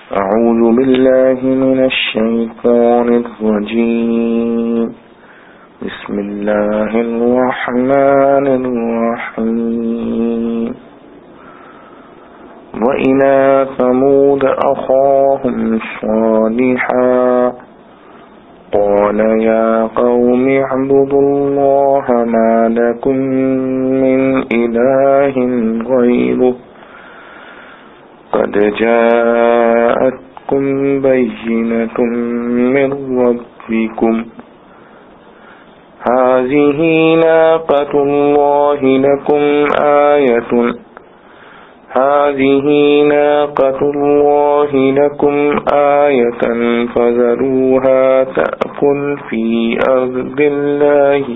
أعوذ بالله من الشيطان الرجيم بسم الله الرحمن الرحيم وإلى ثمود أخاهم صالحا قال يا قوم اعبدوا الله ما لكم من إله غيره قد جاءتكم بينة من ربكم هذه ناقة الله لكم آية فذروها تأكل في أرض الله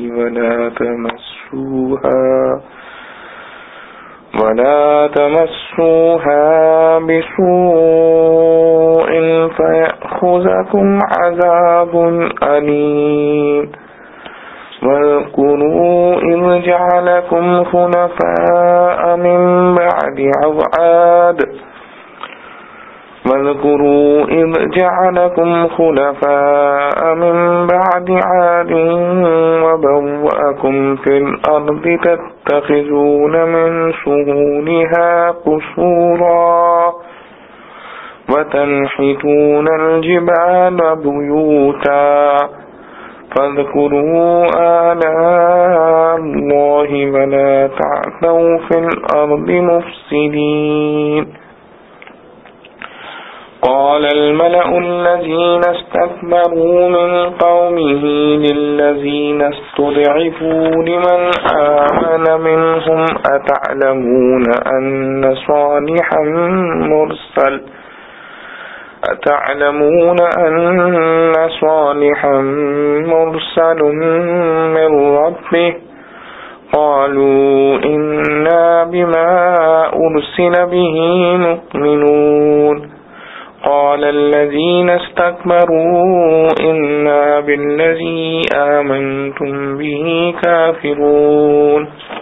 ولا تمسوها بسوء فيأخذكم عذاب أليم واذكروا إذ جعلكم خلفاء من بعد عاد وبوأكم في الأرض تتخذون من سهولها قصورا وتنحتون الجبال بيوتا فاذكروا آلاء الله ولا تعثوا في الأرض مفسدين قال الملأ الذين استكبروا من قومه للذين استضعفوا لمن آمن منهم أتعلمون أن صالحا مرسل من ربه قالوا إنا بما أرسل به مؤمنون قال الذين استكبروا إنا بالذي آمنتم به كافرون.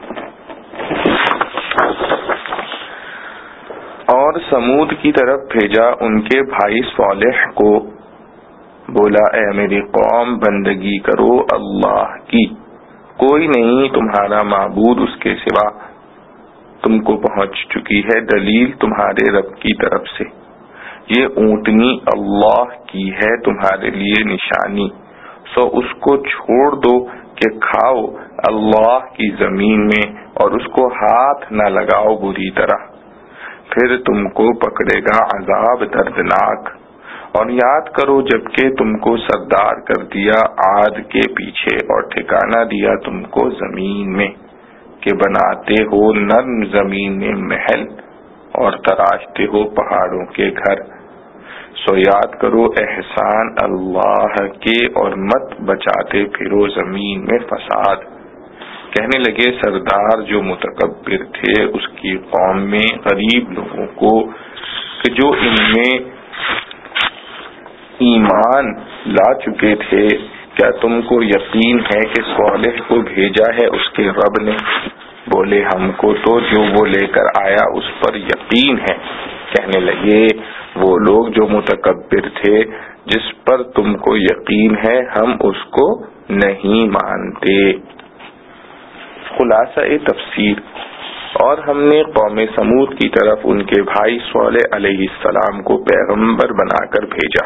اور سمود کی طرف بھیجا ان کے بھائی صالح کو، بولا اے میری قوم بندگی کرو اللہ کی، کوئی نہیں تمہارا معبود اس کے سوا، تم کو پہنچ چکی ہے دلیل تمہارے رب کی طرف سے، یہ اونٹنی اللہ کی ہے تمہارے لیے نشانی، سو اس کو چھوڑ دو کہ کھاؤ اللہ کی زمین میں اور اس کو ہاتھ نہ لگاؤ بری طرح، پھر تم کو پکڑے گا عذاب دردناک۔ اور یاد کرو جب کہ تم کو سردار کر دیا عاد کے پیچھے اور ٹھکانہ دیا تم کو زمین میں کہ بناتے ہو نرم زمین میں محل اور تراشتے ہو پہاڑوں کے گھر، سو یاد کرو احسان اللہ کے اور مت بچاتے پھرو زمین میں فساد۔ کہنے لگے سردار جو متکبر تھے اس کی قوم میں غریب لوگوں کو کہ جو ان میں ایمان لا چکے تھے، کیا تم کو یقین ہے کہ صالح کو بھیجا ہے اس کے رب نے؟ بولے ہم کو تو جو وہ لے کر آیا اس پر یقین ہے۔ کہنے لگے وہ لوگ جو متکبر تھے جس پر تم کو یقین ہے ہم اس کو نہیں مانتے۔ خلاصہ تفسیر، اور ہم نے قوم سمود کی طرف ان کے بھائی صالح علیہ السلام کو پیغمبر بنا کر بھیجا۔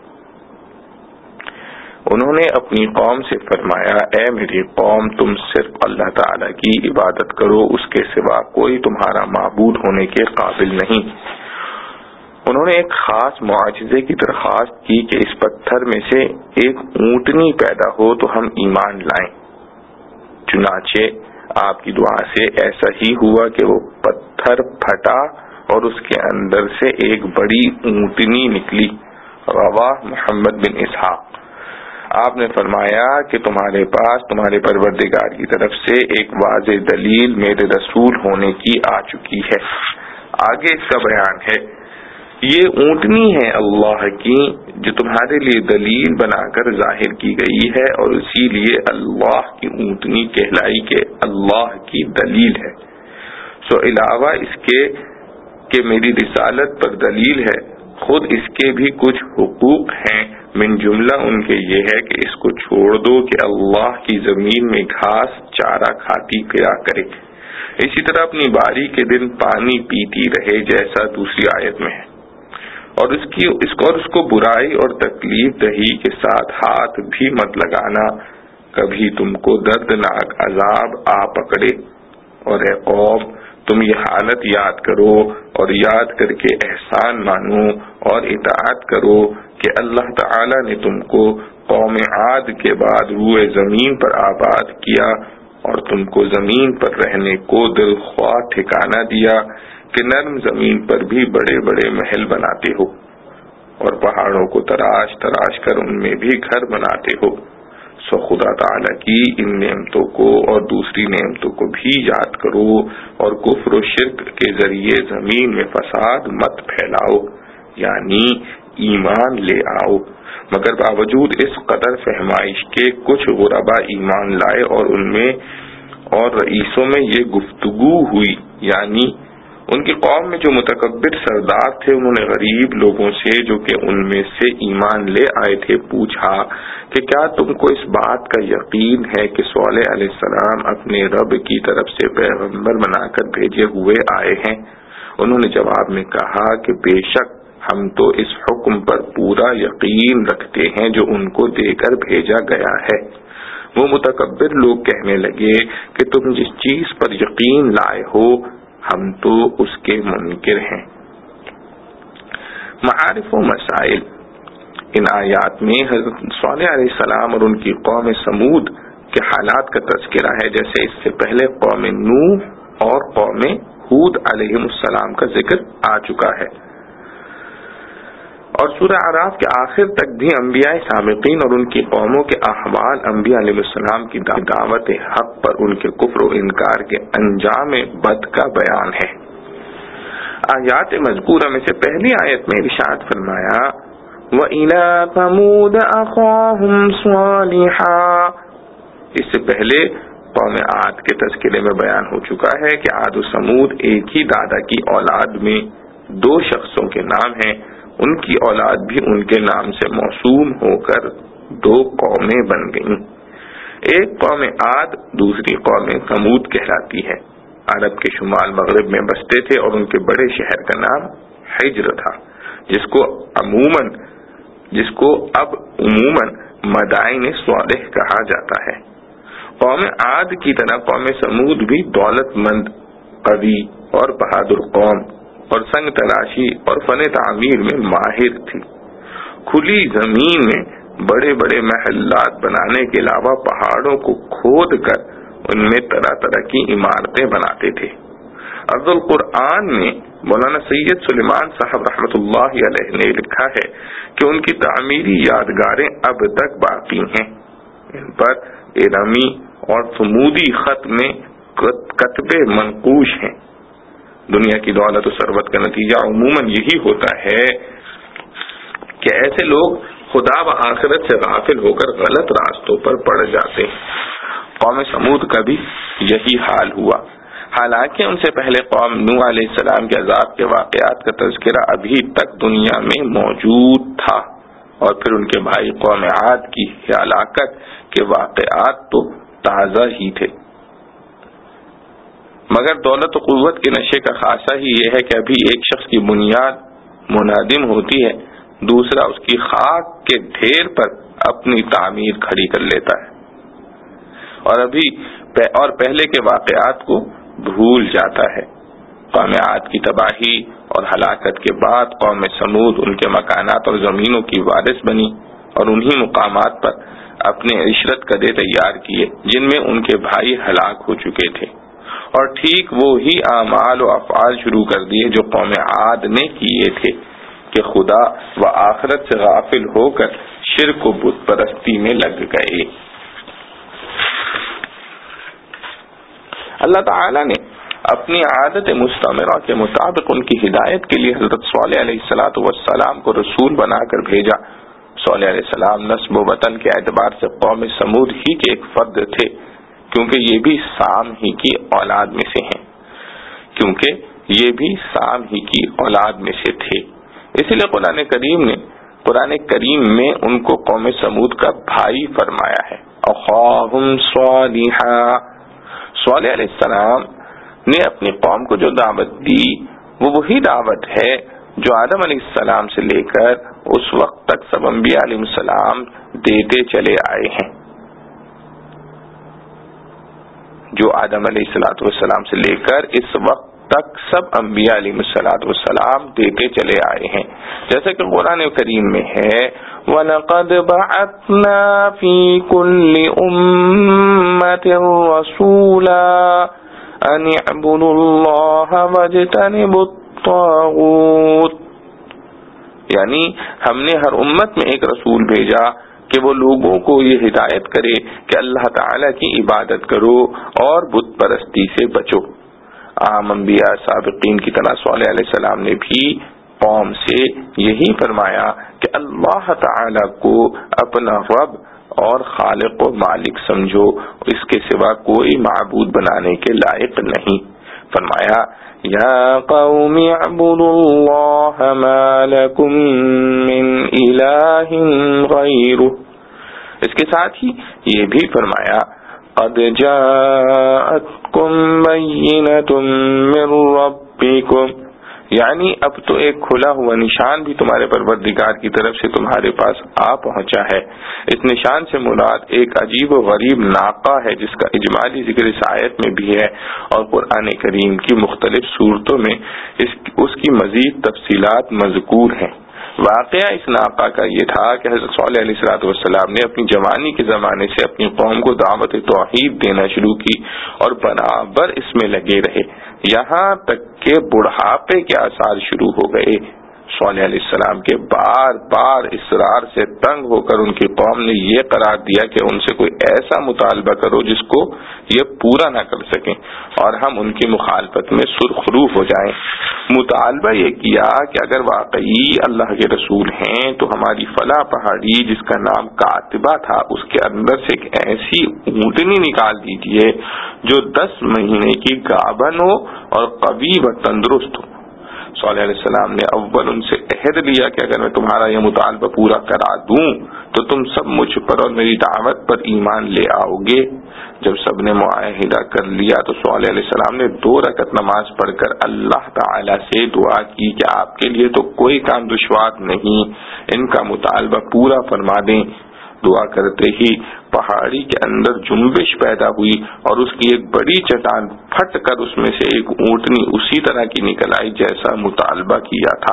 انہوں نے اپنی قوم سے فرمایا اے میری قوم تم صرف اللہ تعالی کی عبادت کرو، اس کے سوا کوئی تمہارا معبود ہونے کے قابل نہیں۔ انہوں نے ایک خاص معجزے کی درخواست کی کہ اس پتھر میں سے ایک اونٹنی پیدا ہو تو ہم ایمان لائیں۔ چنانچہ آپ کی دعا سے ایسا ہی ہوا کہ وہ پتھر پھٹا اور اس کے اندر سے ایک بڑی اونٹنی نکلی۔ رواہ محمد بن اسحاق۔ آپ نے فرمایا کہ تمہارے پاس تمہارے پروردگار کی طرف سے ایک واضح دلیل میرے رسول ہونے کی آ چکی ہے۔ آگے اس کا بیان ہے، یہ اونٹنی ہے اللہ کی جو تمہارے لیے دلیل بنا کر ظاہر کی گئی ہے، اور اسی لیے اللہ کی اونٹنی کہلائی کہ اللہ کی دلیل ہے۔ سو علاوہ اس کے کہ میری رسالت پر دلیل ہے، خود اس کے بھی کچھ حقوق ہیں، من جملہ ان کے یہ ہے کہ اس کو چھوڑ دو کہ اللہ کی زمین میں گھاس چارہ کھاتی پھرا کرے، اسی طرح اپنی باری کے دن پانی پیتی رہے جیسا دوسری آیت میں ہے، اور اس کو برائی اور تکلیف دہی کے ساتھ ہاتھ بھی مت لگانا، کبھی تم کو دردناک عذاب آ پکڑے۔ اور اے قوم، تم یہ حالت یاد کرو اور یاد کر کے احسان مانو اور اطاعت کرو کہ اللہ تعالی نے تم کو قوم عاد کے بعد روئے زمین پر آباد کیا اور تم کو زمین پر رہنے کو دل خواہ ٹھکانہ دیا کہ نرم زمین پر بھی بڑے بڑے محل بناتے ہو اور پہاڑوں کو تراش تراش کر ان میں بھی گھر بناتے ہو۔ سو خدا تعالی کی ان نعمتوں کو اور دوسری نعمتوں کو بھی یاد کرو اور کفر و شرک کے ذریعے زمین میں فساد مت پھیلاؤ، یعنی ایمان لے آؤ۔ مگر باوجود اس قدر فہمائش کے کچھ غربا ایمان لائے اور ان میں اور رئیسوں میں یہ گفتگو ہوئی، یعنی ان کی قوم میں جو متکبر سردار تھے انہوں نے غریب لوگوں سے جو کہ ان میں سے ایمان لے آئے تھے پوچھا کہ کیا تم کو اس بات کا یقین ہے کہ صالح علیہ السلام اپنے رب کی طرف سے پیغمبر بنا کر بھیجے ہوئے آئے ہیں؟ انہوں نے جواب میں کہا کہ بے شک ہم تو اس حکم پر پورا یقین رکھتے ہیں جو ان کو دے کر بھیجا گیا ہے۔ وہ متکبر لوگ کہنے لگے کہ تم جس چیز پر یقین لائے ہو ہم تو اس کے منکر ہیں۔ معارف و مسائل، ان آیات میں حضرت صالح علیہ السلام اور ان کی قوم سمود کے حالات کا تذکرہ ہے، جیسے اس سے پہلے قوم نوح اور قوم ہود علیہ السلام کا ذکر آ چکا ہے، اور سورہ اعراف کے آخر تک بھی انبیاء سابقین اور ان کی قوموں کے احوال، انبیاء علیہ السلام کی دعوت حق پر ان کے کفر و انکار کے انجام بد کا بیان ہے۔ آیات مذکورہ میں سے پہلی آیت میں ارشاد فرمایا وَإِلَىٰ ثَمُودَ أَخَاهُمْ صَالِحًا، اس سے پہلے قوم عاد کے تذکرے میں بیان ہو چکا ہے کہ عاد و سمود ایک ہی دادا کی اولاد میں دو شخصوں کے نام ہیں، ان کی اولاد بھی ان کے نام سے موسوم ہو کر دو قومیں بن گئیں، ایک قوم عاد دوسری قوم سمود کہلاتی ہے۔ عرب کے شمال مغرب میں بستے تھے اور ان کے بڑے شہر کا نام حجر تھا، جس کو اب عموماً مدائن صالح کہا جاتا ہے۔ قوم عاد کی طرح قوم سمود بھی دولت مند، قوی اور بہادر قوم اور سنگ تراشی اور فن تعمیر میں ماہر تھی۔ کھلی زمین میں بڑے بڑے محلات بنانے کے علاوہ پہاڑوں کو کھود کر ان میں طرح طرح کی عمارتیں بناتے تھے۔ عرض القرآن میں مولانا سید سلیمان صاحب رحمۃ اللہ علیہ نے لکھا ہے کہ ان کی تعمیری یادگاریں اب تک باقی ہیں، ان پر ارمی اور سمودی خط میں کتبے منقوش ہیں۔ دنیا کی دولت و ثروت کا نتیجہ عموماً یہی ہوتا ہے کہ ایسے لوگ خدا و آخرت سے غافل ہو کر غلط راستوں پر پڑ جاتے ہیں۔ قوم سمود کا بھی یہی حال ہوا، حالانکہ ان سے پہلے قوم نوح علیہ السلام کے عذاب کے واقعات کا تذکرہ ابھی تک دنیا میں موجود تھا، اور پھر ان کے بھائی قوم عاد کی ہلاکت کے واقعات تو تازہ ہی تھے۔ مگر دولت و قوت کے نشے کا خاصہ ہی یہ ہے کہ ابھی ایک شخص کی بنیاد منہدم ہوتی ہے، دوسرا اس کی خاک کے ڈھیر پر اپنی تعمیر کھڑی کر لیتا ہے اور پہلے کے واقعات کو بھول جاتا ہے۔ قوم عاد کی تباہی اور ہلاکت کے بعد قوم سمود ان کے مکانات اور زمینوں کی وارث بنی اور انہی مقامات پر اپنے عشرت قدے تیار کیے جن میں ان کے بھائی ہلاک ہو چکے تھے، اور ٹھیک وہی اعمال و افعال شروع کر دیے جو قوم عاد نے کیے تھے کہ خدا و آخرت سے غافل ہو کر شرک و بت پرستی میں لگ گئے۔ اللہ تعالی نے اپنی عادت مستمرہ کے مطابق ان کی ہدایت کے لیے حضرت صالح علیہ السلام کو رسول بنا کر بھیجا۔ صالح علیہ السلام نسب و وطن کے اعتبار سے قوم سمود ہی کے ایک فرد تھے، کیونکہ یہ بھی سام ہی کی اولاد میں سے تھے، اسی لیے قرآن کریم میں ان کو قوم سمود کا بھائی فرمایا ہے. اخاہم صالحا، صالح علیہ السلام نے اپنی قوم کو جو دعوت دی وہ وہی دعوت ہے جو آدم علیہ السلام سے لے کر اس وقت تک سب انبیاء علیہ السلام دیتے چلے آئے ہیں. جو آدم علیہ السلام سے لے کر اس وقت تک سب انبیاء علیہ السلام دیتے چلے آئے ہیں. جیسا کہ قرآن کریم میں ہے وَلَقَدْ بَعَثْنَا فِي كُلِّ أُمَّةٍ رَسُولًا أَنِ اعْبُدُوا اللَّهَ وَاجْتَنِبُوا الطَّاغُوتَ، یعنی ہم نے ہر امت میں ایک رسول بھیجا کہ وہ لوگوں کو یہ ہدایت کرے کہ اللہ تعالی کی عبادت کرو اور بت پرستی سے بچو. عام انبیاء سابقین کی طرح صالح علیہ السلام نے بھی قوم سے یہی فرمایا کہ اللہ تعالی کو اپنا رب اور خالق و مالک سمجھو، اس کے سوا کوئی معبود بنانے کے لائق نہیں. فرمایا یا قوم اعبدوا اللہ ما لکم من الہ غیرہ. اس کے ساتھ ہی یہ بھی فرمایا قد جاءتکم بینۃ من ربکم، یعنی اب تو ایک کھلا ہوا نشان بھی تمہارے پروردگار کی طرف سے تمہارے پاس آ پہنچا ہے. اس نشان سے مراد ایک عجیب و غریب ناقہ ہے جس کا اجمالی ذکر اس آیت میں بھی ہے اور قرآن کریم کی مختلف صورتوں میں اس کی مزید تفصیلات مذکور ہیں. واقعہ اس ناقہ کا یہ تھا کہ حضرت صالح علیہ السلام نے اپنی جوانی کے زمانے سے اپنی قوم کو دعوت توحید دینا شروع کی اور برابر اس میں لگے رہے یہاں تک کہ بڑھاپے کے آثار شروع ہو گئے. صالح علیہ السلام کے بار بار اصرار سے تنگ ہو کر ان کی قوم نے یہ قرار دیا کہ ان سے کوئی ایسا مطالبہ کرو جس کو یہ پورا نہ کر سکیں اور ہم ان کی مخالفت میں سرخرو ہو جائیں. مطالبہ یہ کیا کہ اگر واقعی اللہ کے رسول ہیں تو ہماری فلاں پہاڑی جس کا نام کاتبہ تھا اس کے اندر سے ایک ایسی اونٹنی نکال دیجیے جو 10 مہینے کی گابن ہو اور قوی و تندرست ہو. صالح علیہ السلام نے اول ان سے عہد لیا کہ اگر میں تمہارا یہ مطالبہ پورا کرا دوں تو تم سب مجھ پر اور میری دعوت پر ایمان لے آؤ گے. جب سب نے معاہدہ کر لیا تو صالح علیہ السلام نے 2 رکعت نماز پڑھ کر اللہ تعالی سے دعا کی کہ آپ کے لیے تو کوئی کام دشوار نہیں، ان کا مطالبہ پورا فرما دیں. دعا کرتے ہی پہاڑی کے اندر جنبش پیدا ہوئی اور اس کی ایک بڑی چٹان پھٹ کر اس میں سے ایک اونٹنی اسی طرح کی نکل آئی جیسا مطالبہ کیا تھا.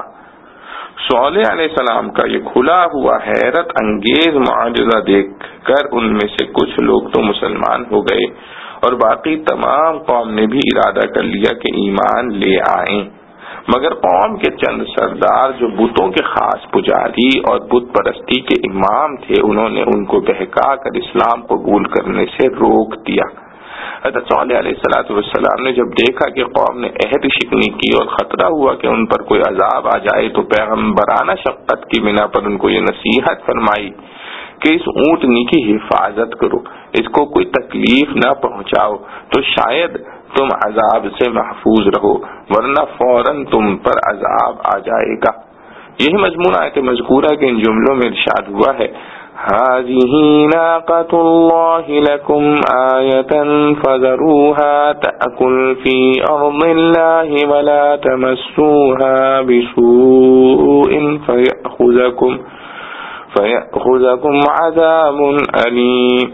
صالح علیہ السلام کا یہ کھلا ہوا حیرت انگیز معجزہ دیکھ کر ان میں سے کچھ لوگ تو مسلمان ہو گئے اور باقی تمام قوم نے بھی ارادہ کر لیا کہ ایمان لے آئیں. مگر قوم کے چند سردار جو بتوں کے خاص پجاری اور بت پرستی کے امام تھے انہوں نے ان کو بہکا کر اسلام قبول کرنے سے روک دیا. حضرت صالح علیہ السلام نے جب دیکھا کہ قوم نے عہد شکنی کی اور خطرہ ہوا کہ ان پر کوئی عذاب آ جائے تو پیغمبرانہ شفقت کی بنا پر ان کو یہ نصیحت فرمائی کہ اس اونٹنی کی حفاظت کرو، اس کو کوئی تکلیف نہ پہنچاؤ تو شاید تم عذاب سے محفوظ رہو ورنہ فوراً تم پر عذاب آ جائے گا. یہی مضمون آیت مذکورہ کے ان جملوں میں ارشاد ہوا ہے هذه ناقة الله لكم آية فذروها تأكل في أرض الله ولا تمسوها بسوء فيأخذكم عذاب أليم.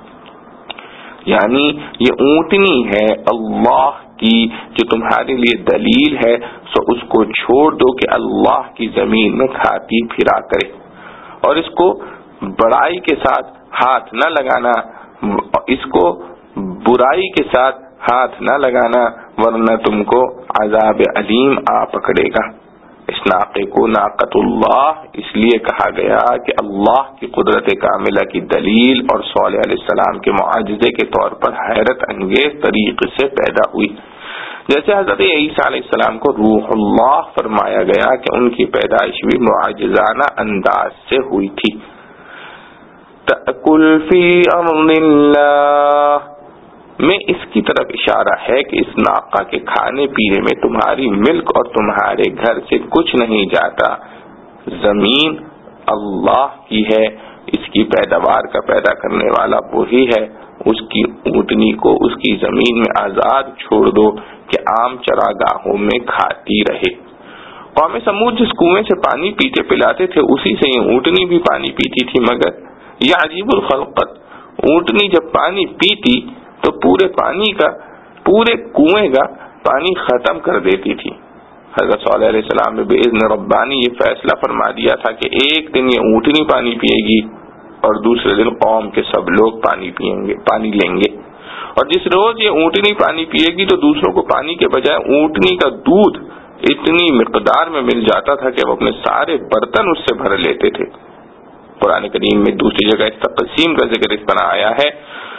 یعنی یہ اونٹنی ہے اللہ کی جو تمہارے لیے دلیل ہے، سو اس کو چھوڑ دو کہ اللہ کی زمین میں کھاتی پھرا کرے اور اس کو بڑائی کے ساتھ ہاتھ نہ لگانا، اس کو برائی کے ساتھ ہاتھ نہ لگانا ورنہ تم کو عذاب علیم آ پکڑے گا. اس ناقے کو ناقۃ اللہ اس لیے کہا گیا کہ اللہ کی قدرت کاملہ کی دلیل اور صالح علیہ السلام کے معجزے کے طور پر حیرت انگیز طریقے سے پیدا ہوئی. جیسے حضرت عیسیٰ علیہ السلام کو روح اللہ فرمایا گیا کہ ان کی پیدائش بھی معجزانہ انداز سے ہوئی تھی. تأکل فی ارض اللہ میں اس کی طرف اشارہ ہے کہ اس ناقہ کے کھانے پینے میں تمہاری ملک اور تمہارے گھر سے کچھ نہیں جاتا. زمین اللہ کی ہے، اس کی پیداوار کا پیدا کرنے والا وہی ہے. اس کی اونٹنی کو اس کی زمین میں آزاد چھوڑ دو کہ عام چراگاہوں میں کھاتی رہے. قوم سمود جس کنویں سے پانی پیتے پلاتے تھے اسی سے یہ اونٹنی بھی پانی پیتی تھی، مگر یہ عجیب الخلقت، اونٹنی جب پانی پیتی تو پورے کنویں کا پانی ختم کر دیتی تھی. حضرت صالح علیہ السلام نے باذن ربانی یہ فیصلہ فرما دیا تھا کہ ایک دن یہ اونٹنی پانی پیے گی اور دوسرے دن قوم کے سب لوگ پانی لیں گے. اور جس روز یہ اونٹنی پانی پیے گی تو دوسروں کو پانی کے بجائے اونٹنی کا دودھ اتنی مقدار میں مل جاتا تھا کہ وہ اپنے سارے برتن اس سے بھر لیتے تھے. قرآن کریم میں دوسری جگہ اس تقسیم کا ذکر اس طرح آیا ہے،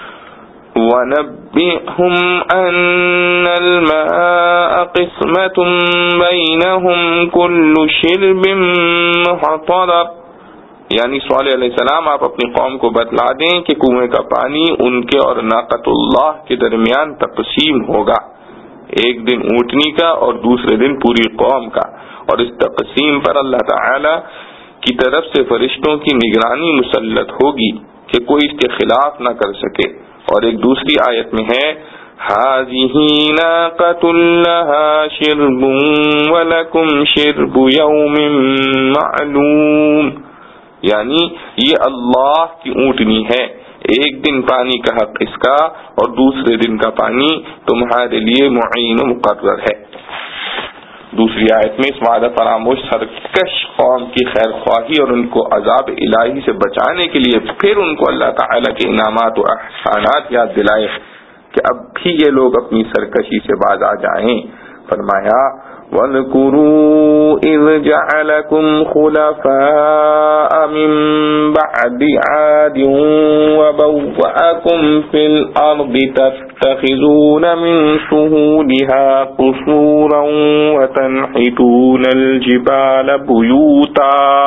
وَنَبِّئْهُمْ أَنَّ الْمَاءَ قِسْمَةٌ بَيْنَهُمْ كُلُّ شِرْبٍ مُحْتَضَرٍ. یعنی صالح علیہ السلام آپ اپنی قوم کو بتلا دیں کہ کنویں کا پانی ان کے اور ناقۃ اللہ کے درمیان تقسیم ہوگا، ایک دن اونٹنی کا اور دوسرے دن پوری قوم کا. اور اس تقسیم پر اللہ تعالی کی طرف سے فرشتوں کی نگرانی مسلط ہوگی کہ کوئی اس کے خلاف نہ کر سکے. اور ایک دوسری آیت میں ہے هَذِهِ نَاقَةٌ لَهَا شِرْبٌ وَلَكُمْ شِرْبُ يَوْمٍ مَعْلُومٍ. یعنی یہ اللہ کی اونٹنی ہے، ایک دن پانی کا حق اس کا اور دوسرے دن کا پانی تمہارے لیے معین و مقرر ہے. دوسری آیت میں اس وعدہ فراموش سرکش قوم کی خیر خواہی اور ان کو عذاب الہی سے بچانے کے لیے پھر ان کو اللہ تعالی کے انعامات و احسانات یاد دلائے کہ اب بھی یہ لوگ اپنی سرکشی سے باز آ جائیں. فرمایا وَاذْكُرُوا إِذْ جَعَلَكُمْ خُلَفَاءَ مِنْ بَعْدِ عَادٍ وَبَوَّأَكُمْ فِي الْأَرْضِ تَتَّخِذُونَ مِنْ سُهُولِهَا قُصُورًا وَتَنْحِتُونَ الْجِبَالَ بُيُوتًا.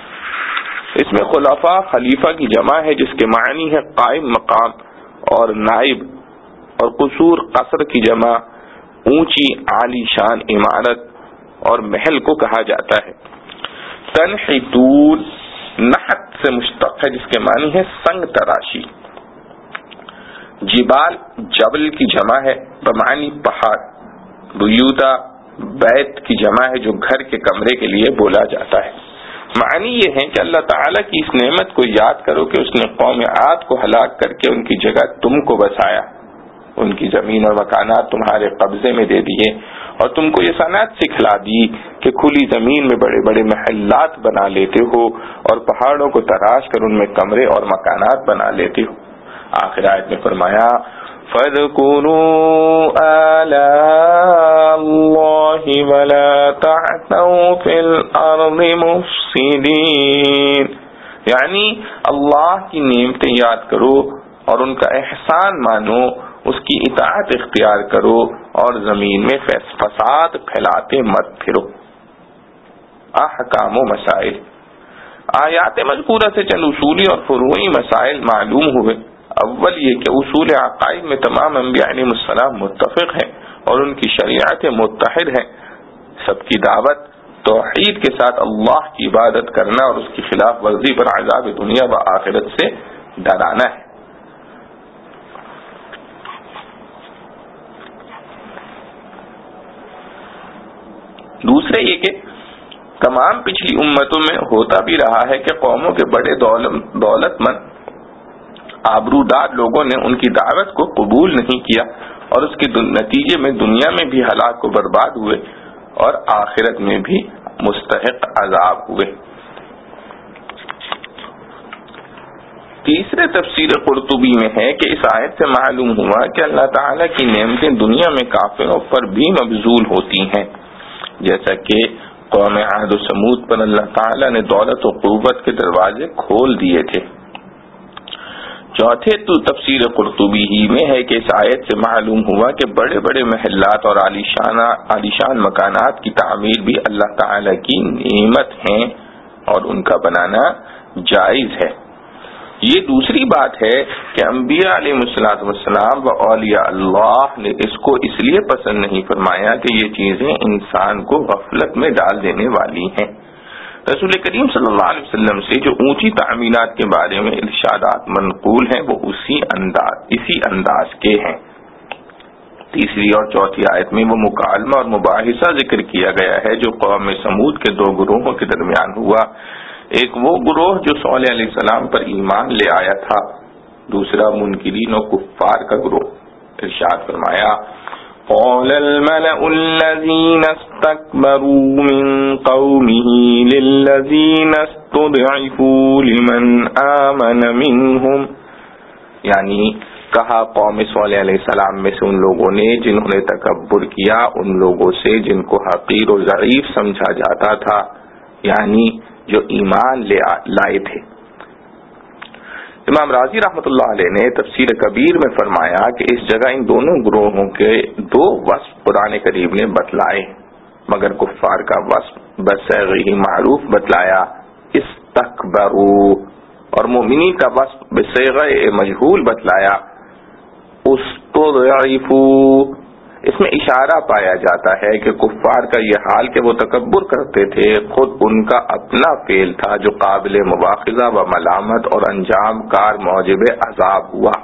اس میں خلفاء خلیفہ کی جمع ہے جس کے معنی ہے قائم مقام اور نائب، اور قصور قصر کی جمع اونچی عالی شان عمارت اور محل کو کہا جاتا ہے. تنحتون نحت سے مشتق ہے جس کے معنی ہے سنگ تراشی. جبال جبل کی جمع ہے بمعنی پہاڑ. بیوتا بیت کی جمع ہے جو گھر کے کمرے کے لیے بولا جاتا ہے. معنی یہ ہے کہ اللہ تعالیٰ کی اس نعمت کو یاد کرو کہ اس نے قوم عاد کو ہلاک کر کے ان کی جگہ تم کو بسایا، ان کی زمین اور مکانات تمہارے قبضے میں دے دیے اور تم کو یہ صنعت سکھلا دی کہ کھلی زمین میں بڑے بڑے محلات بنا لیتے ہو اور پہاڑوں کو تراش کر ان میں کمرے اور مکانات بنا لیتے ہو. آخر آیت میں فرمایا فَاذْكُرُوا آلَاءَ اللَّهِ وَلَا تَعْثَوْا فِي الْأَرْضِ مُفْسِدِينَ. یعنی اللہ کی نعمتیں یاد کرو اور ان کا احسان مانو، اس کی اطاعت اختیار کرو اور زمین میں فساد پھیلاتے مت پھرو. احکام و مسائل. آیات مذکورہ سے چند اصولی اور فروعی مسائل معلوم ہوئے. اول یہ کہ اصول عقائد میں تمام انبیاء علیہ السلام متفق ہیں اور ان کی شریعت متحد ہیں. سب کی دعوت توحید کے ساتھ اللہ کی عبادت کرنا اور اس کی خلاف ورزی پر عذاب دنیا و آخرت سے ڈرانا ہے. دوسرے یہ کہ تمام پچھلی امتوں میں ہوتا بھی رہا ہے کہ قوموں کے بڑے دولت مند آبرودار لوگوں نے ان کی دعوت کو قبول نہیں کیا اور اس کے نتیجے میں دنیا میں بھی ہلاک و برباد ہوئے اور آخرت میں بھی مستحق عذاب ہوئے. تیسرے تفسیر قرطبی میں ہے کہ اس آیت سے معلوم ہوا کہ اللہ تعالیٰ کی نعمتیں دنیا میں کافروں پر بھی مبذول ہوتی ہیں، جیسا کہ قوم عاد و سمود پر اللہ تعالیٰ نے دولت و قوت کے دروازے کھول دیے تھے. چوتھے تو تفسیر قرطبی ہی میں ہے کہ اس آیت سے معلوم ہوا کہ بڑے بڑے محلات اور عالیشان مکانات کی تعمیر بھی اللہ تعالی کی نعمت ہیں اور ان کا بنانا جائز ہے. یہ دوسری بات ہے کہ انبیاء علیہ السلام و اولیاء اللہ نے اس کو اس لیے پسند نہیں فرمایا کہ یہ چیزیں انسان کو غفلت میں ڈال دینے والی ہیں۔ رسول کریم صلی اللہ علیہ وسلم سے جو اونچی تعمیرات کے بارے میں ارشادات منقول ہیں وہ اسی انداز کے ہیں۔ تیسری اور چوتھی آیت میں وہ مکالمہ اور مباحثہ ذکر کیا گیا ہے جو قوم سمود کے دو گروہوں کے درمیان ہوا۔ ایک وہ گروہ جو صالح علیہ السلام پر ایمان لے آیا تھا، دوسرا منکرین و کفار کا گروہ۔ ارشاد فرمایا، قال الملأ الذين استكبروا من قومه للذين استضعفوا لمن آمن منهم، یعنی کہا قوم صالح علیہ السلام میں سے ان لوگوں نے جنہوں نے تکبر کیا ان لوگوں سے جن کو حقیر و ضعیف سمجھا جاتا تھا، یعنی جو ایمان لائے تھے۔ امام راضی رحمۃ اللہ علیہ نے تفسیر کبیر میں فرمایا کہ اس جگہ ان دونوں گروہوں کے دو وصف قرآن کریم نے بتلائے، مگر کفار کا وصف بصیغہ معروف بتلایا، استکبروا، اور مومنین کا وصف بصیغہ مجہول بتلایا، استضعفوا۔ اس میں اشارہ پایا جاتا ہے کہ کفار کا یہ حال کہ وہ تکبر کرتے تھے خود ان کا اپنا فعل تھا جو قابل مواخذہ و ملامت اور انجام کار موجب عذاب ہوا،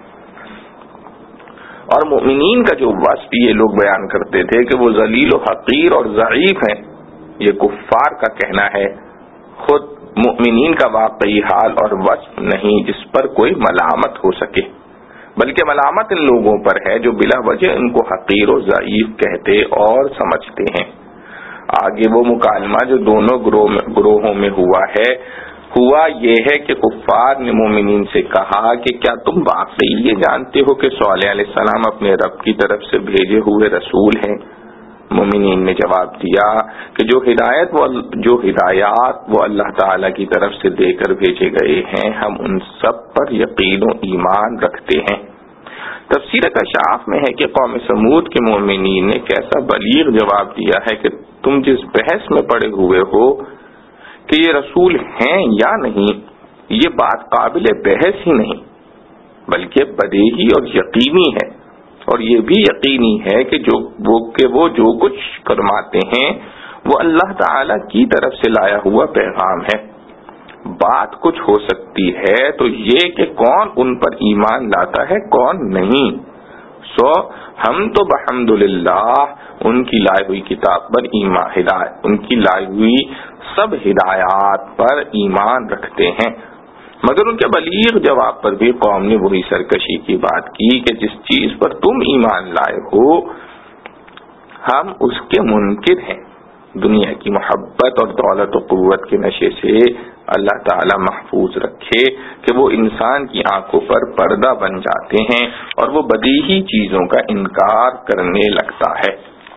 اور مومنین کا جو وصف یہ لوگ بیان کرتے تھے کہ وہ ذلیل و حقیر اور ضعیف ہیں، یہ کفار کا کہنا ہے، خود مومنین کا واقعی حال اور وصف نہیں جس پر کوئی ملامت ہو سکے، بلکہ ملامت ان لوگوں پر ہے جو بلا وجہ ان کو حقیر و ضعیف کہتے اور سمجھتے ہیں۔ آگے وہ مکالمہ جو دونوں گروہوں میں ہوا یہ ہے کہ کفار نے مومنین سے کہا کہ کیا تم واقعی یہ جانتے ہو کہ صالح علیہ السلام اپنے رب کی طرف سے بھیجے ہوئے رسول ہیں؟ مومنین نے جواب دیا کہ جو ہدایات وہ اللہ تعالی کی طرف سے دے کر بھیجے گئے ہیں ہم ان سب پر یقین و ایمان رکھتے ہیں۔ تفسیر کشاف میں ہے کہ قوم سمود کے مومنین نے کیسا بلیغ جواب دیا ہے کہ تم جس بحث میں پڑے ہوئے ہو کہ یہ رسول ہیں یا نہیں، یہ بات قابل بحث ہی نہیں بلکہ بدیہی اور یقینی ہے، اور یہ بھی یقینی ہے کہ وہ جو کچھ فرماتے ہیں وہ اللہ تعالی کی طرف سے لایا ہوا پیغام ہے۔ بات کچھ ہو سکتی ہے تو یہ کہ کون ان پر ایمان لاتا ہے کون نہیں، ہم تو بحمدللہ ان کی لائی ہوئی کتاب پر ان کی لائی ہوئی سب ہدایات پر ایمان رکھتے ہیں، مگر ان کے بلیغ جواب پر بھی قوم نے وہی سرکشی کی بات کی کہ جس چیز پر تم ایمان لائے ہو ہم اس کے منکر ہیں۔ دنیا کی محبت اور دولت و قوت کے نشے سے اللہ تعالی محفوظ رکھے کہ وہ انسان کی آنکھوں پر پردہ بن جاتے ہیں اور وہ بدیہی چیزوں کا انکار کرنے لگتا ہے۔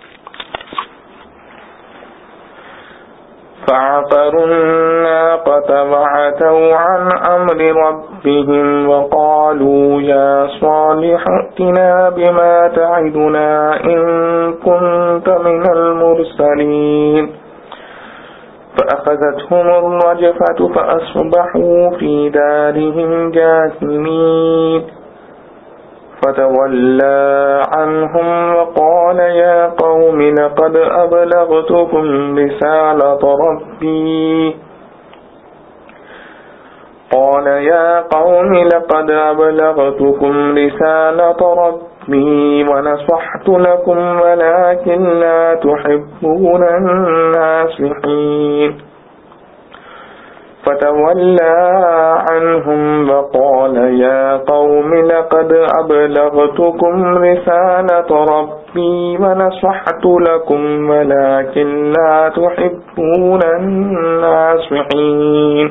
فعقروا الناقة وعتوا عن أمر ربهم وقالوا يا صالح ائتنا بما تعدنا إن كنت من المرسلين فأخذتهم الرجفة فأصبحوا في دارهم جاثمين فتولى عنهم وقال يا قوم لقد أبلغتكم رسالة ربي ونصحت لكم ولكن لا تحبون الناصحين فتولى عنهم وقال يا قوم لقد أبلغتكم رسالة ربي ونصحت لكم ولكن لا تحبون الناصحين۔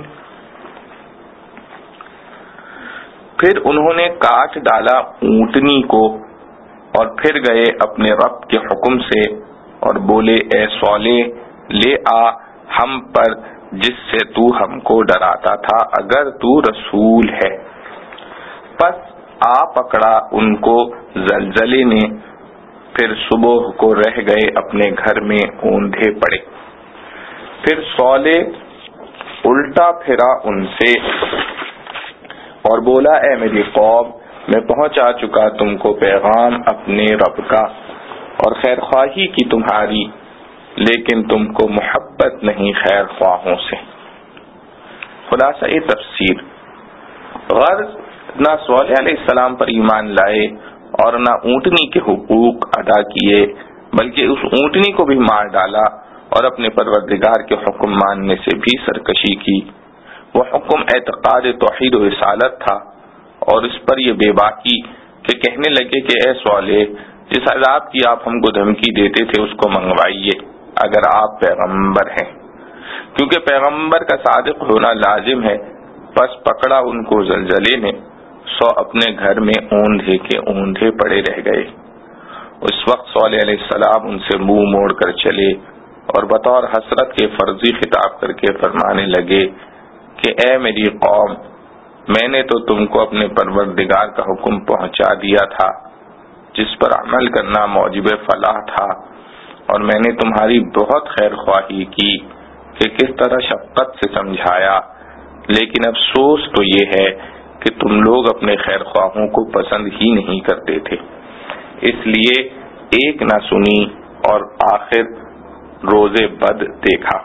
پھر انہوں نے کاٹ ڈالا اونٹنی کو اور پھر گئے اپنے رب کے حکم سے اور بولے اے صالح لے آ ہم پر جس سے تو ہم کو ڈراتا تھا اگر تو رسول ہے۔ پس آ پکڑا ان کو زلزلے نے، پھر صبح کو رہ گئے اپنے گھر میں اوندھے پڑے۔ پھر صالح الٹا پھرا ان سے اور بولا اے میری قوم میں پہنچا چکا تم کو پیغام اپنے رب کا اور خیر خواہی کی تمہاری، لیکن تم کو محبت نہیں خیر خواہوں سے۔ خلاصہ تفسیر، غرض نہ صالح علیہ السلام پر ایمان لائے اور نہ اونٹنی کے حقوق ادا کیے، بلکہ اس اونٹنی کو بھی مار ڈالا اور اپنے پروردگار کے حکم ماننے سے بھی سرکشی کی۔ وہ حکم اعتقاد توحید و رسالت تھا، اور اس پر یہ بے باکی کہ کہنے لگے کہ اے صالح، جس عذاب کی آپ ہم کو دھمکی دیتے تھے اس کو منگوائیے اگر آپ پیغمبر ہیں، کیونکہ پیغمبر کا صادق ہونا لازم ہے۔ پس پکڑا ان کو زلزلے نے، سو اپنے گھر میں اوندھے کے اوندھے پڑے رہ گئے۔ اس وقت صالح علیہ السلام ان سے منہ موڑ کر چلے اور بطور حسرت کے فرضی خطاب کر کے فرمانے لگے کہ اے میری قوم، میں نے تو تم کو اپنے پروردگار کا حکم پہنچا دیا تھا جس پر عمل کرنا موجب فلاح تھا، اور میں نے تمہاری بہت خیر خواہی کی کہ کس طرح شفقت سے سمجھایا، لیکن افسوس تو یہ ہے کہ تم لوگ اپنے خیر خواہوں کو پسند ہی نہیں کرتے تھے، اس لیے ایک نہ سنی اور آخر روز بد دیکھا۔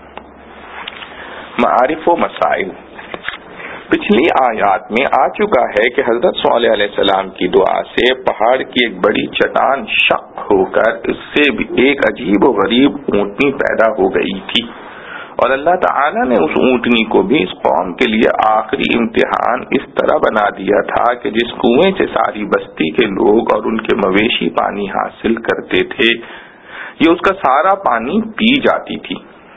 معارف و مسائل، پچھلی آیات میں آ چکا ہے کہ حضرت صالح علیہ السلام کی دعا سے پہاڑ کی ایک بڑی چٹان شق ہو کر اس سے بھی ایک عجیب و غریب اونٹنی پیدا ہو گئی تھی، اور اللہ تعالیٰ نے اس اونٹنی کو بھی اس قوم کے لیے آخری امتحان اس طرح بنا دیا تھا کہ جس کنویں سے ساری بستی کے لوگ اور ان کے مویشی پانی حاصل کرتے تھے، یہ اس کا سارا پانی پی جاتی تھی۔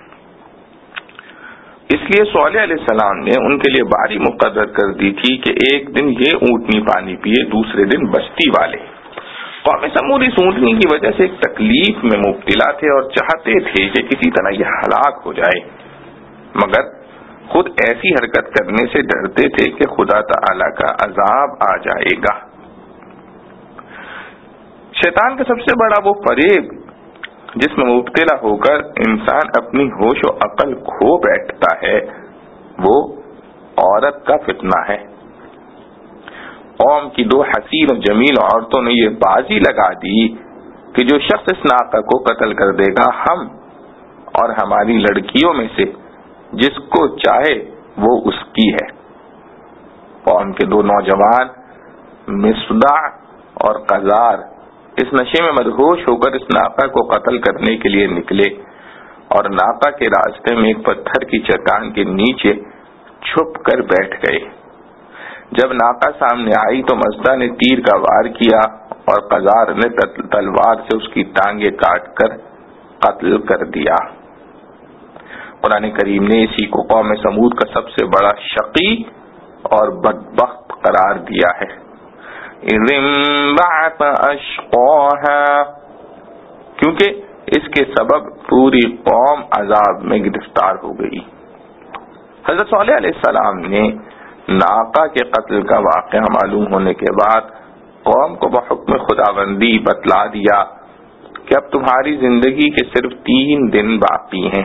اس لیے صالح علیہ السلام نے ان کے لیے باری مقرر کر دی تھی کہ ایک دن یہ اونٹنی پانی پیے، دوسرے دن بستی والے۔ قوم سمود اس اونٹنی کی وجہ سے ایک تکلیف میں مبتلا تھے اور چاہتے تھے کہ کسی طرح یہ ہلاک ہو جائے، مگر خود ایسی حرکت کرنے سے ڈرتے تھے کہ خدا تعالی کا عذاب آ جائے گا۔ شیطان کا سب سے بڑا وہ فریب جس میں مبتلا ہو کر انسان اپنی ہوش و عقل کھو بیٹھتا ہے، وہ عورت کا فتنہ ہے۔ قوم کی دو حسین و جمیل عورتوں نے یہ بازی لگا دی کہ جو شخص اس ناقہ کو قتل کر دے گا، ہم اور ہماری لڑکیوں میں سے جس کو چاہے وہ اس کی ہے۔ قوم کے دو نوجوان مصدع اور قزار اس نشے میں مدہوش ہو کر اس ناقہ کو قتل کرنے کے لیے نکلے اور ناقہ کے راستے میں ایک پتھر کی چٹان کے نیچے چھپ کر بیٹھ گئے۔ جب ناقہ سامنے آئی تو مصدع نے تیر کا وار کیا اور قزار نے تلوار سے اس کی ٹانگیں کاٹ کر قتل کر دیا۔ قرآن کریم نے اسی کو قوم سمود کا سب سے بڑا شقی اور بدبخت قرار دیا ہے۔ اِذِ انبعث أَشْقَاهَا، کیونکہ اس کے سبب پوری قوم عذاب میں گرفتار ہو گئی۔ حضرت صالح علیہ السلام نے ناقہ کے قتل کا واقعہ معلوم ہونے کے بعد قوم کو بحکم خداوندی بتلا دیا کہ اب تمہاری زندگی کے صرف 3 دن باقی ہیں۔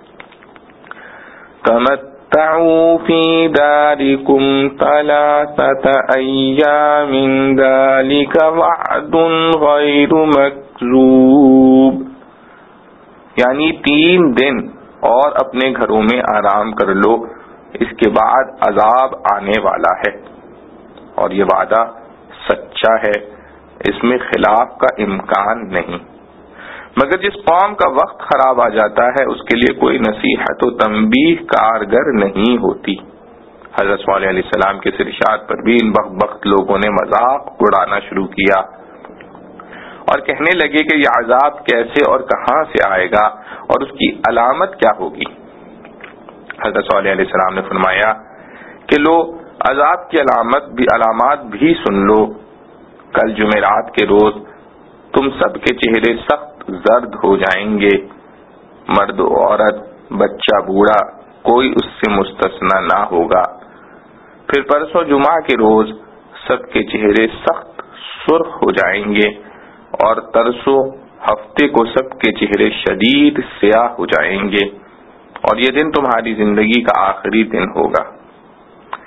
تمتعوا فی دارکم 3 ایام ذلک وعد غیر مکذوب، یعنی 3 دن اور اپنے گھروں میں آرام کر لو، اس کے بعد عذاب آنے والا ہے، اور یہ وعدہ سچا ہے، اس میں خلاف کا امکان نہیں۔ مگر جس قوم کا وقت خراب آ جاتا ہے اس کے لیے کوئی نصیحت و تنبیہ کارگر نہیں ہوتی۔ حضرت صالح علیہ السلام کے ارشاد پر بھی ان بدبخت لوگوں نے مذاق اڑانا شروع کیا اور کہنے لگے کہ یہ عذاب کیسے اور کہاں سے آئے گا اور اس کی علامت کیا ہوگی۔ حضرت صالح علیہ السلام نے فرمایا کہ لو عذاب کی علامات بھی سن لو۔ کل جمعرات کے روز تم سب کے چہرے سخت زرد ہو جائیں گے، مرد و عورت، بچہ بوڑھا، کوئی اس سے مستثنی نہ ہوگا۔ پھر پرسوں جمعہ کے روز سب کے چہرے سخت سرخ ہو جائیں گے، اور ترسوں ہفتے کو سب کے چہرے شدید سیاہ ہو جائیں گے، اور یہ دن تمہاری زندگی کا آخری دن ہوگا۔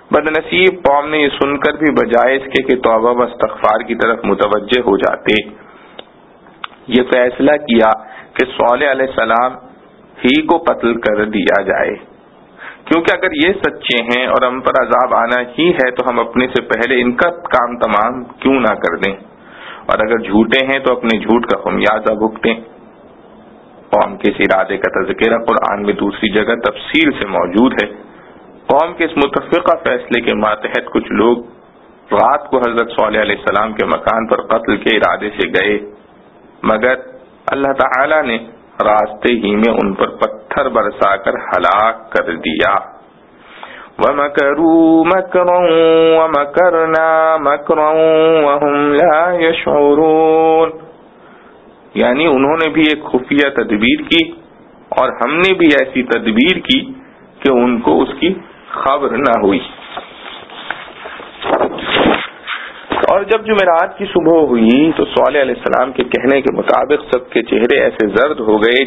بدنصیب قوم نے یہ سن کر بھی بجائے اس کے کہ توبہ و استغفار کی طرف متوجہ ہو جاتے، یہ فیصلہ کیا کہ صالح علیہ السلام ہی کو قتل کر دیا جائے، کیونکہ اگر یہ سچے ہیں اور ہم پر عذاب آنا ہی ہے تو ہم اپنے سے پہلے ان کا کام تمام کیوں نہ کر دیں، اور اگر جھوٹے ہیں تو اپنے جھوٹ کا خمیازہ بھگتیں۔ قوم کے اس ارادے کا تذکرہ قرآن میں دوسری جگہ تفصیل سے موجود ہے۔ قوم کے اس متفقہ فیصلے کے ماتحت کچھ لوگ رات کو حضرت صالح علیہ السلام کے مکان پر قتل کے ارادے سے گئے، مگر اللہ تعالی نے راستے ہی میں ان پر پتھر برسا کر ہلاک کر دیا۔ وَمَكَرُوا مَكْرًا وَمَكَرْنَا مَكْرًا وَهُمْ لَا يَشْعُرُونَ، یعنی انہوں نے بھی ایک خفیہ تدبیر کی اور ہم نے بھی ایسی تدبیر کی کہ ان کو اس کی خبر نہ ہوئی۔ اور جب جمعرات کی صبح ہوئی تو صالح علیہ السلام کے کہنے کے مطابق سب کے چہرے ایسے زرد ہو گئے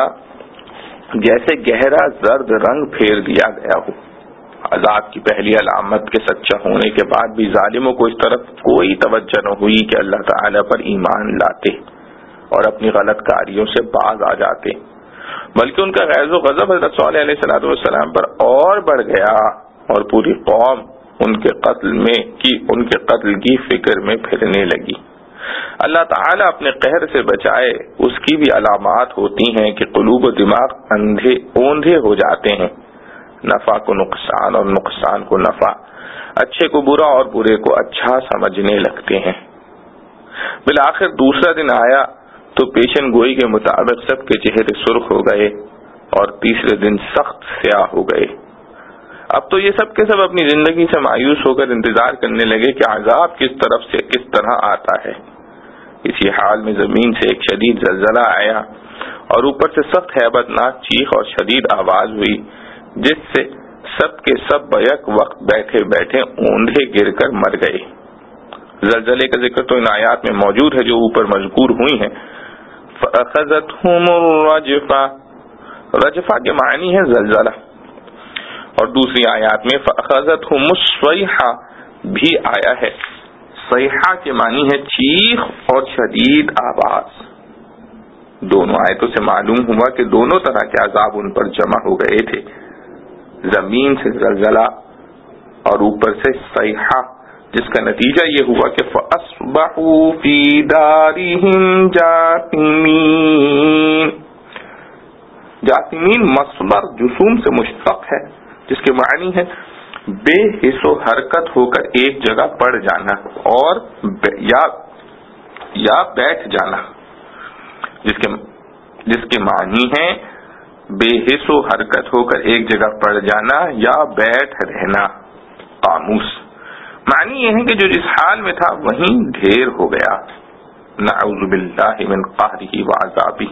جیسے گہرا زرد رنگ پھیر دیا گیا ہو۔ عذاب کی پہلی علامت کے سچا ہونے کے بعد بھی ظالموں کو اس طرف کوئی توجہ نہ ہوئی کہ اللہ تعالی پر ایمان لاتے اور اپنی غلط کاریوں سے باز آ جاتے، بلکہ ان کا غیظ و غضب حضرت صالح علیہ السلام پر اور بڑھ گیا اور پوری قوم ان کے قتل کی فکر میں پھرنے لگی۔ اللہ تعالیٰ اپنے قہر سے بچائے، اس کی بھی علامات ہوتی ہیں کہ قلوب و دماغ اوندھے ہو جاتے ہیں، نفع کو نقصان اور نقصان کو نفع، اچھے کو برا اور برے کو اچھا سمجھنے لگتے ہیں۔ بالآخر دوسرا دن آیا تو پیشن گوئی کے مطابق سب کے چہرے سرخ ہو گئے اور تیسرے دن سخت سیاہ ہو گئے۔ اب تو یہ سب کے سب اپنی زندگی سے مایوس ہو کر انتظار کرنے لگے کہ عذاب کس طرف سے کس طرح آتا ہے۔ اسی حال میں زمین سے ایک شدید زلزلہ آیا اور اوپر سے سخت ہیبت ناک چیخ اور شدید آواز ہوئی، جس سے سب کے سب بیک وقت بیٹھے بیٹھے اوندھے گر کر مر گئے۔ زلزلے کا ذکر تو ان آیات میں موجود ہے جو اوپر مذکور ہوئی ہیں۔ فَأَخَذَتْهُمُ الرَّجْفَةُ، رجفہ کے معنی ہے زلزلہ، اور دوسری آیات میں فَأَخَذَتْهُمُ الصَّيْحَةُ بھی آیا ہے۔ صیحہ کے معنی ہے چیخ اور شدید آواز۔ دونوں آیتوں سے معلوم ہوا کہ دونوں طرح کے عذاب ان پر جمع ہو گئے تھے، زمین سے زلزلہ اور اوپر سے صیحہ، جس کا نتیجہ یہ ہوا کہ فَأَصْبَحُوا فِي دَارِهِمْ جَاثِمِينَ۔ جاثمین مصدر جسوم سے مشتق ہے، جس کے معنی ہے بے حس و حرکت ہو کر ایک جگہ پڑ جانا اور یا بیٹھ جانا، جس کے معنی ہے بے حس و حرکت ہو کر ایک جگہ پڑ جانا یا بیٹھ رہنا۔ قاموس معنی یہ ہے کہ جو جس حال میں تھا وہیں ڈھیر ہو گیا۔ نعوذ باللہ من قہرہ وعذابہ۔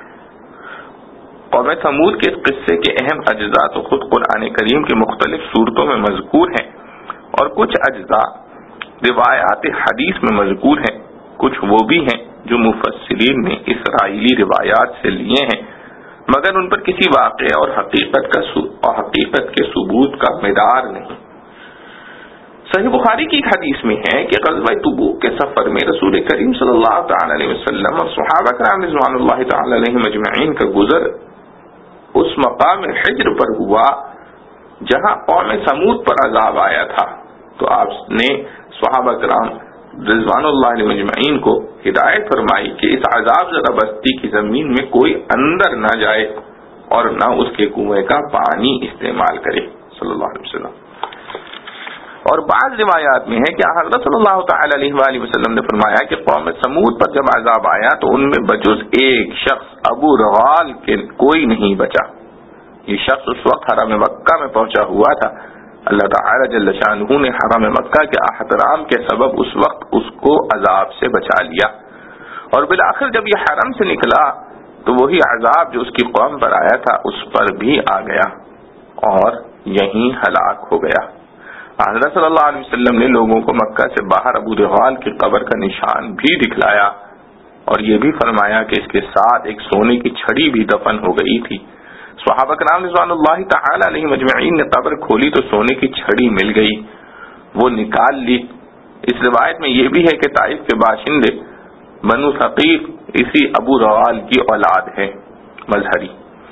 قوم ثمود کے اس قصے کے اہم اجزاء تو خود قرآن کریم کی مختلف صورتوں میں مذکور ہیں، اور کچھ اجزاء روایات حدیث میں مذکور ہیں، کچھ وہ بھی ہیں جو مفسرین نے اسرائیلی روایات سے لیے ہیں، مگر ان پر کسی واقعہ اور حقیقت کے ثبوت کا مدار نہیں۔ صحیح بخاری کی ایک حدیث میں ہے کہ غزوہ تبوک کے سفر میں رسول کریم صلی اللہ تعالی علیہ وسلم اور صحابہ کرام رضوان اللہ تعالی علیہم اجمعین کا گزر اس مقام حجر پر ہوا جہاں قوم ثمود پر عذاب آیا تھا، تو آپ نے صحابہ کرام رضوان اللہ علیہ مجمعین کو ہدایت فرمائی کہ اس عذاب زدہ بستی کی زمین میں کوئی اندر نہ جائے اور نہ اس کے کنویں کا پانی استعمال کرے صلی اللہ علیہ وسلم۔ اور بعض روایات میں ہے کہ حضرت صلی اللہ تعالی علیہ وآلہ وسلم نے فرمایا کہ قوم ثمود پر جب عذاب آیا تو ان میں بجز ایک شخص ابو رغال کے کوئی نہیں بچا۔ یہ شخص اس وقت حرم مکہ میں پہنچا ہوا تھا۔ اللہ تعالی جل شانہ نے حرم مکہ کے احترام کے سبب اس وقت اس کو عذاب سے بچا لیا، اور بالآخر جب یہ حرم سے نکلا تو وہی عذاب جو اس کی قوم پر آیا تھا اس پر بھی آ گیا اور یہیں ہلاک ہو گیا۔ حضرت صلی اللہ علیہ وسلم نے لوگوں کو مکہ سے باہر ابو رغال کی قبر کا نشان بھی دکھلایا اور یہ بھی فرمایا کہ اس کے ساتھ ایک سونے کی چھڑی بھی دفن ہو گئی تھی صحابہ کرام رضوان اللہ تعالی علیہم اجمعین نے قبر کھولی تو سونے کی چھڑی مل گئی، وہ نکال لی۔ اس روایت میں یہ بھی ہے کہ طائف کے باشندے بنو ثقیف اسی ابو روال کی اولاد ہے مظہری۔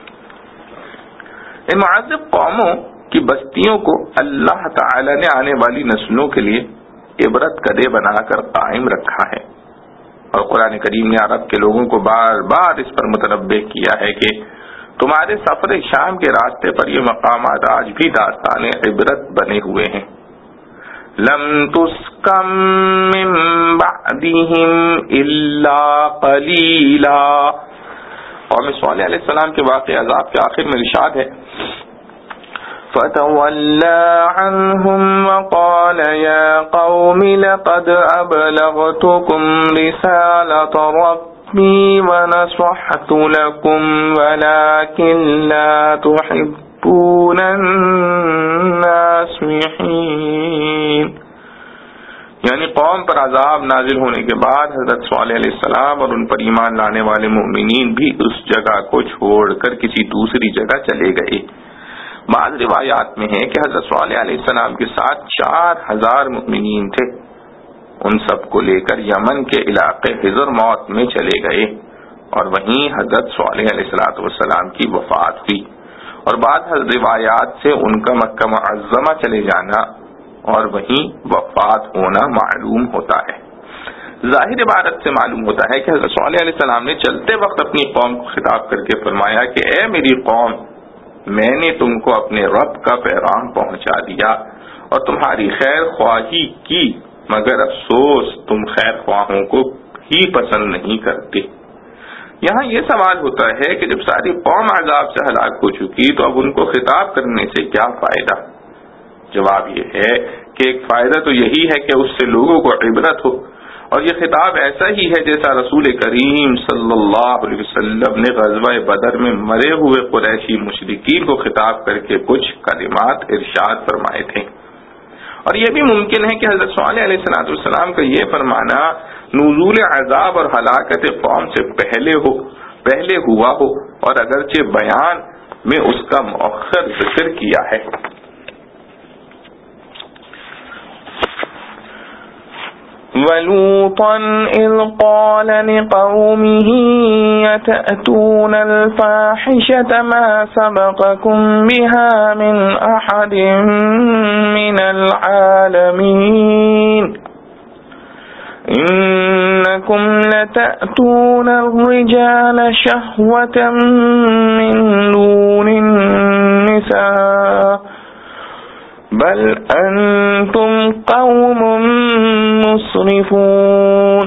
ان معذب قوموں کی بستیوں کو اللہ تعالی نے آنے والی نسلوں کے لیے عبرت کا دے بنا کر قائم رکھا ہے، اور قرآن کریم نے عرب کے لوگوں کو بار بار اس پر متنبہ کیا ہے کہ تمہارے سفر شام کے راستے پر یہ مقامات آج بھی داستان عبرت بنے ہوئے ہیں۔ لم تسکم من بعدہم الا قلیلا۔ قوم صالح علیہ السلام کے واقع عذاب کے آخر میں ارشاد ہے فَتَوَلَّى عَنْهُمْ وَقَالَ يَا قَوْمِ لَقَدْ أَبْلَغْتُكُمْ رِسَالَةَ رَبِّي وَنَصَحْتُ لَكُمْ وَلَكِنْ لَا تُحِبُّونَ النَّاصِحِينَ۔ یعنی قوم پر عذاب نازل ہونے کے بعد حضرت صالح علیہ السلام اور ان پر ایمان لانے والے مومنین بھی اس جگہ کو چھوڑ کر کسی دوسری جگہ چلے گئے۔ بعض روایات میں ہے کہ حضرت صالح علیہ السلام کے ساتھ 4000 مومنین تھے، ان سب کو لے کر یمن کے علاقے حضر موت میں چلے گئے، اور وہیں حضرت صالح علیہ السلام کی وفات ہوئی، اور بعض روایات سے ان کا مکہ معظمہ چلے جانا اور وہیں وفات ہونا معلوم ہوتا ہے۔ ظاہر عبارت سے معلوم ہوتا ہے کہ حضرت صالح علیہ السلام نے چلتے وقت اپنی قوم کو خطاب کر کے فرمایا کہ اے میری قوم، میں نے تم کو اپنے رب کا پیغام پہنچا دیا اور تمہاری خیر خواہی کی، مگر افسوس تم خیر خواہوں کو ہی پسند نہیں کرتے۔ یہاں یہ سوال ہوتا ہے کہ جب ساری قوم عذاب سے ہلاک ہو چکی تو اب ان کو خطاب کرنے سے کیا فائدہ؟ جواب یہ ہے کہ ایک فائدہ تو یہی ہے کہ اس سے لوگوں کو عبرت ہو، اور یہ خطاب ایسا ہی ہے جیسا رسول کریم صلی اللہ علیہ وسلم نے غزوہ بدر میں مرے ہوئے قریشی مشرکین کو خطاب کر کے کچھ کلمات ارشاد فرمائے تھے۔ اور یہ بھی ممکن ہے کہ حضرت صالح علیہ السلام کا یہ فرمانا نزول عذاب اور ہلاکت قوم سے پہلے ہوا ہو، اور اگرچہ بیان میں اس کا مؤخر ذکر کیا ہے۔ وَلُوطًا إِذْ قَالَ لِقَوْمِهِ أَتَأْتُونَ الْفَاحِشَةَ مَا سَبَقَكُمْ بِهَا مِنْ أَحَدٍ مِنَ الْعَالَمِينَ إِنَّكُمْ لَتَأْتُونَ الرِّجَالَ شَهْوَةً مِنْ دُونِ النِّسَاءِ بل أنتم قوم مسرفون۔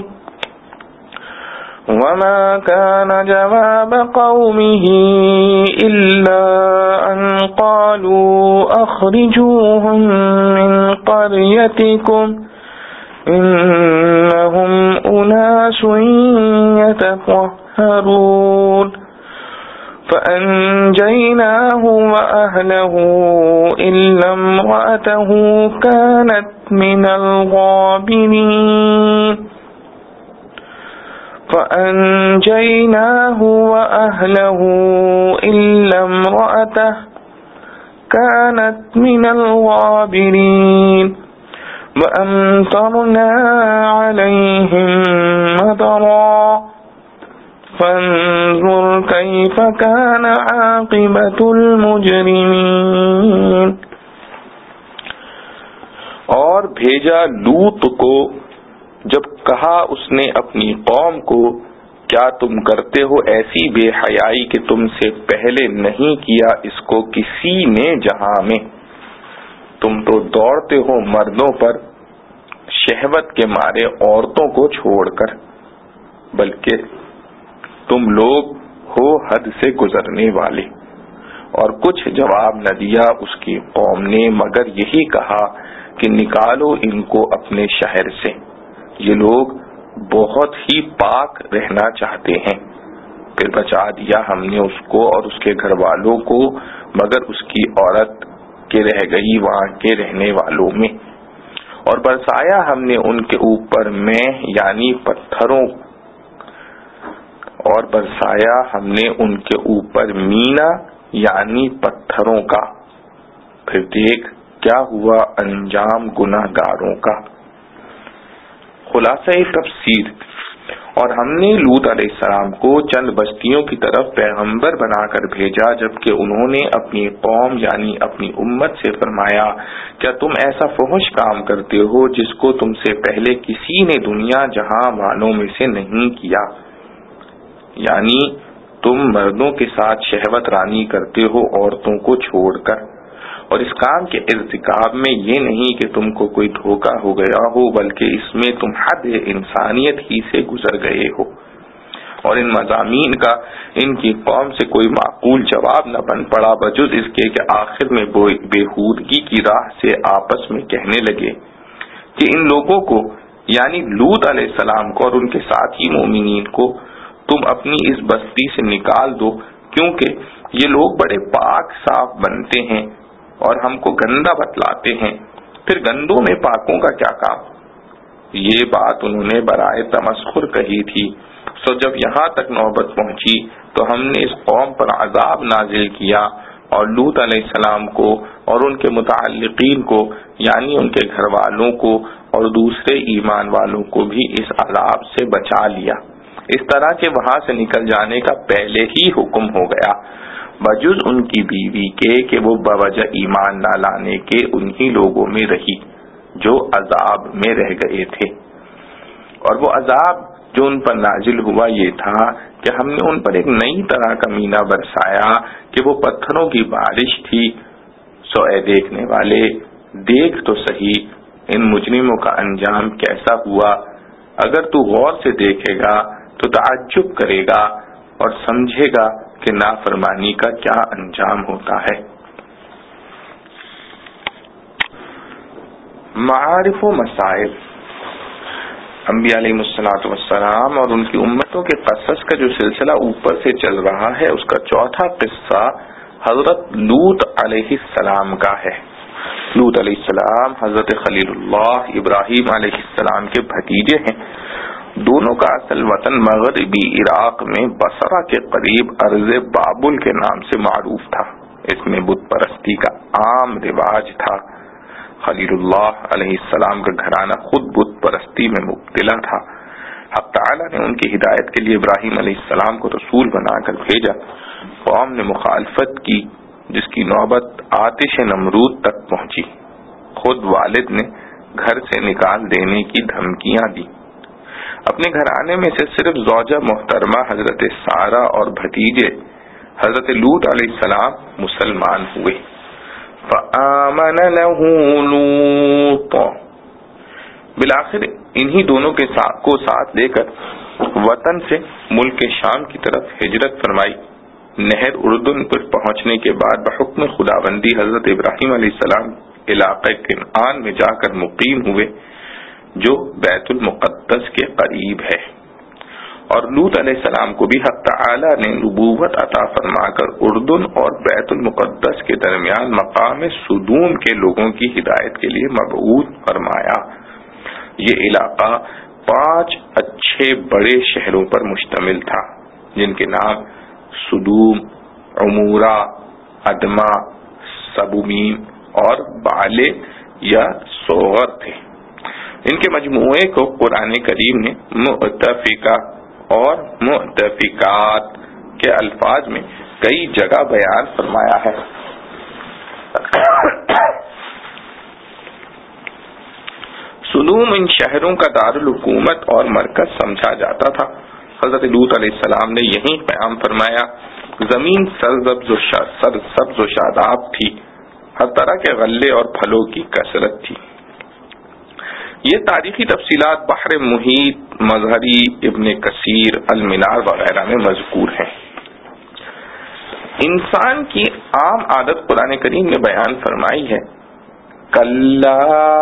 وما كان جواب قومه إلا أن قالوا أخرجوهم من قريتكم إنهم أناس يتطهرون فأنجيناه وأهله إلا امرأته كانت من الغابرين وأمطرنا عليهم مطرا فانظر كيف كان عاقبة المجرمين۔ اور بھیجا لوط کو جب کہا اس نے اپنی قوم کو، کیا تم کرتے ہو ایسی بے حیائی کہ تم سے پہلے نہیں کیا اس کو کسی نے جہاں میں؟ تم تو دوڑتے ہو مردوں پر شہوت کے مارے عورتوں کو چھوڑ کر، بلکہ تم لوگ ہو حد سے گزرنے والے۔ اور کچھ جواب نہ دیا اس کی قوم نے مگر یہی کہا کہ نکالو ان کو اپنے شہر سے، یہ لوگ بہت ہی پاک رہنا چاہتے ہیں۔ پھر بچا دیا ہم نے اس کو اور اس کے گھر والوں کو مگر اس کی عورت کے رہ گئی وہاں کے رہنے والوں میں، اور برسایا ہم نے ان کے اوپر میں یعنی پتھروں، اور برسایا ہم نے ان کے اوپر مینا یعنی پتھروں کا، پھر دیکھ کیا ہوا انجام گناہ گاروں کا۔ خلاصہ تفسیر، اور ہم نے لوط علیہ السلام کو چند بستیوں کی طرف پیغمبر بنا کر بھیجا، جبکہ انہوں نے اپنی قوم یعنی اپنی امت سے فرمایا کیا تم ایسا فحش کام کرتے ہو جس کو تم سے پہلے کسی نے دنیا جہاں والوں میں سے نہیں کیا، یعنی تم مردوں کے ساتھ شہوت رانی کرتے ہو عورتوں کو چھوڑ کر، اور اس کام کے ارتکاب میں یہ نہیں کہ تم کو کوئی دھوکہ ہو گیا ہو، بلکہ اس میں تم حد انسانیت ہی سے گزر گئے ہو، اور ان مضامین کا ان کی قوم سے کوئی معقول جواب نہ بن پڑا بجز اس کے کہ آخر میں بےہودگی کی راہ سے آپس میں کہنے لگے کہ ان لوگوں کو یعنی لوط علیہ السلام کو اور ان کے ساتھی مومنین کو تم اپنی اس بستی سے نکال دو، کیونکہ یہ لوگ بڑے پاک صاف بنتے ہیں اور ہم کو گندا بتلاتے ہیں، پھر گندوں میں پاکوں کا کیا کام۔ یہ بات انہوں نے برائے تمسخر کہی تھی، سو جب یہاں تک نوبت پہنچی تو ہم نے اس قوم پر عذاب نازل کیا اور لوط علیہ السلام کو اور ان کے متعلقین کو یعنی ان کے گھر والوں کو اور دوسرے ایمان والوں کو بھی اس عذاب سے بچا لیا، اس طرح کہ وہاں سے نکل جانے کا پہلے ہی حکم ہو گیا، بجز ان کی بیوی کے کہ وہ بوجہ ایمان نہ لانے کے انہی لوگوں میں رہی جو عذاب میں رہ گئے تھے۔ اور وہ عذاب جو ان پر نازل ہوا یہ تھا کہ ہم نے ان پر ایک نئی طرح کا مینہ برسایا کہ وہ پتھروں کی بارش تھی۔ سو اے دیکھنے والے دیکھ تو صحیح ان مجرموں کا انجام کیسا ہوا، اگر تو غور سے دیکھے گا تو تعجب کرے گا اور سمجھے گا کہ نافرمانی کا کیا انجام ہوتا ہے۔ معارف و مسائل، انبیاء علیہ السلام اور ان کی امتوں کے قصص کا جو سلسلہ اوپر سے چل رہا ہے اس کا چوتھا قصہ حضرت لوط علیہ السلام کا ہے۔ لوط علیہ السلام حضرت خلیل اللہ ابراہیم علیہ السلام کے بھتیجے ہیں۔ دونوں کا اصل وطن مغربی عراق میں بصرہ کے قریب ارض بابل کے نام سے معروف تھا۔ اس میں بت پرستی کا عام رواج تھا۔ خلیل اللہ علیہ السلام کا گھرانہ خود بت پرستی میں مبتلا تھا۔ حق تعالی نے ان کی ہدایت کے لیے ابراہیم علیہ السلام کو رسول بنا کر بھیجا۔ قوم نے مخالفت کی جس کی نوبت آتش نمرود تک پہنچی۔ خود والد نے گھر سے نکال دینے کی دھمکیاں دی۔ اپنے گھرانے میں سے صرف زوجہ محترمہ حضرت سارہ اور بھتیجے حضرت لوط علیہ السلام مسلمان ہوئے۔ فآمن له لوط، بالآخر انہی دونوں کے کو ساتھ لے کر وطن سے ملک شام کی طرف ہجرت فرمائی۔ نہر اردن پر پہنچنے کے بعد بحکم خداوندی حضرت ابراہیم علیہ السلام علاقہ کنعان میں جا کر مقیم ہوئے جو بیت المقدس کے قریب ہے، اور لوط علیہ السلام کو بھی حق تعالی نے نبوت عطا فرما کر اردن اور بیت المقدس کے درمیان مقام صدوم کے لوگوں کی ہدایت کے لیے مبعوث فرمایا۔ یہ علاقہ 5 اچھے بڑے شہروں پر مشتمل تھا جن کے نام صدوم، عمورہ، ادما، سبومیم اور بعلے یا صوغر تھے۔ ان کے مجموعے کو قرآن کریم نے مؤتفقہ اور مؤتفقات کے الفاظ میں کئی جگہ بیان فرمایا ہے۔ صدوم ان شہروں کا دارالحکومت اور مرکز سمجھا جاتا تھا۔ حضرت لوط علیہ السلام نے یہیں قیام فرمایا۔ زمین سرسبز و شاداب تھی، ہر طرح کے غلے اور پھلوں کی کثرت تھی۔ یہ تاریخی تفصیلات بحر محیط، مظہری، ابن کثیر، المنار وغیرہ میں مذکور ہیں۔ انسان کی عام عادت قرآن کریم نے بیان فرمائی ہے، کلا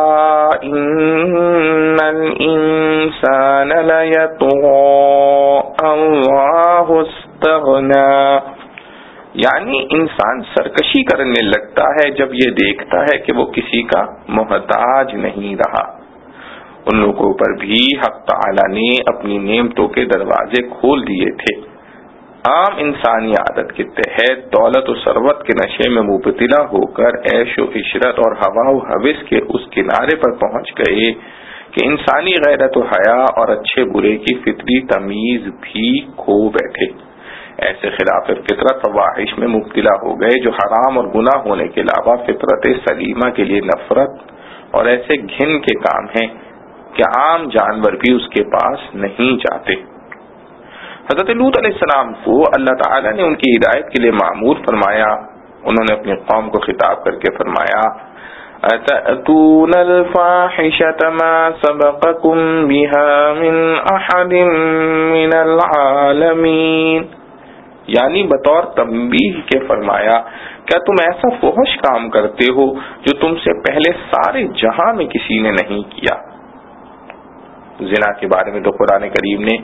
ان الانسان لیطغی ان رآہ استغنی، یعنی انسان سرکشی کرنے لگتا ہے جب یہ دیکھتا ہے کہ وہ کسی کا محتاج نہیں رہا۔ ان لوگوں پر بھی حق تعالی نے اپنی نعمتوں کے دروازے کھول دیے تھے، عام انسانی عادت کے تحت دولت و ثروت کے نشے میں مبتلا ہو کر عیش و عشرت اور ہوا و ہوس کے اس کنارے پر پہنچ گئے کہ انسانی غیرت و حیا اور اچھے برے کی فطری تمیز بھی کھو بیٹھے. ایسے خلاف فطرت فواحش میں مبتلا ہو گئے جو حرام اور گناہ ہونے کے علاوہ فطرت سلیمہ کے لیے نفرت اور ایسے گھن کے کام ہیں کہ عام جانور بھی اس کے پاس نہیں جاتے. حضرت لوط علیہ السلام کو اللہ تعالیٰ نے ان کی ہدایت کے لیے مأمور فرمایا. انہوں نے اپنی قوم کو خطاب کر کے فرمایا أَتَأْتُونَ الْفَاحِشَةَ مَا سَبَقَكُمْ بِهَا مِنْ أَحَدٍ مِّنَ الْعَالَمِينَ، یعنی بطور تنبیہ کے فرمایا کیا تم ایسا فحش کام کرتے ہو جو تم سے پہلے سارے جہاں میں کسی نے نہیں کیا. زنا کے بارے میں تو قرآن کریم نے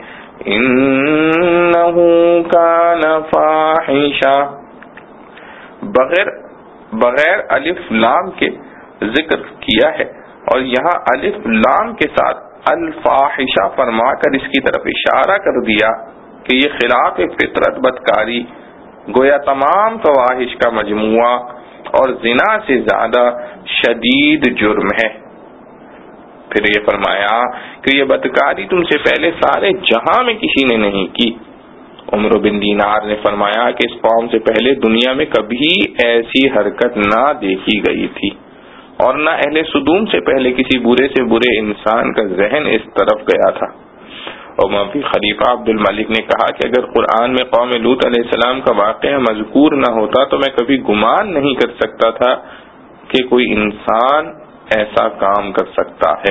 انہو کان فاحشہ بغیر الف لام کے ذکر کیا ہے، اور یہاں الف لام کے ساتھ الفاحشہ فرما کر اس کی طرف اشارہ کر دیا کہ یہ خلاف فطرت بدکاری گویا تمام فواحش کا مجموعہ اور زنا سے زیادہ شدید جرم ہے. پھر یہ فرمایا کہ یہ بدکاری تم سے پہلے سارے جہاں میں کسی نے نہیں کی. عمر بن دینار نے فرمایا کہ اس قوم سے پہلے دنیا میں کبھی ایسی حرکت نہ دیکھی گئی تھی، اور نہ اہل صدوم سے پہلے کسی برے سے برے انسان کا ذہن اس طرف گیا تھا. اور مفتی خلیفہ عبد الملک نے کہا کہ اگر قرآن میں قوم لوط علیہ السلام کا واقعہ مذکور نہ ہوتا تو میں کبھی گمان نہیں کر سکتا تھا کہ کوئی انسان ایسا کام کر سکتا ہے.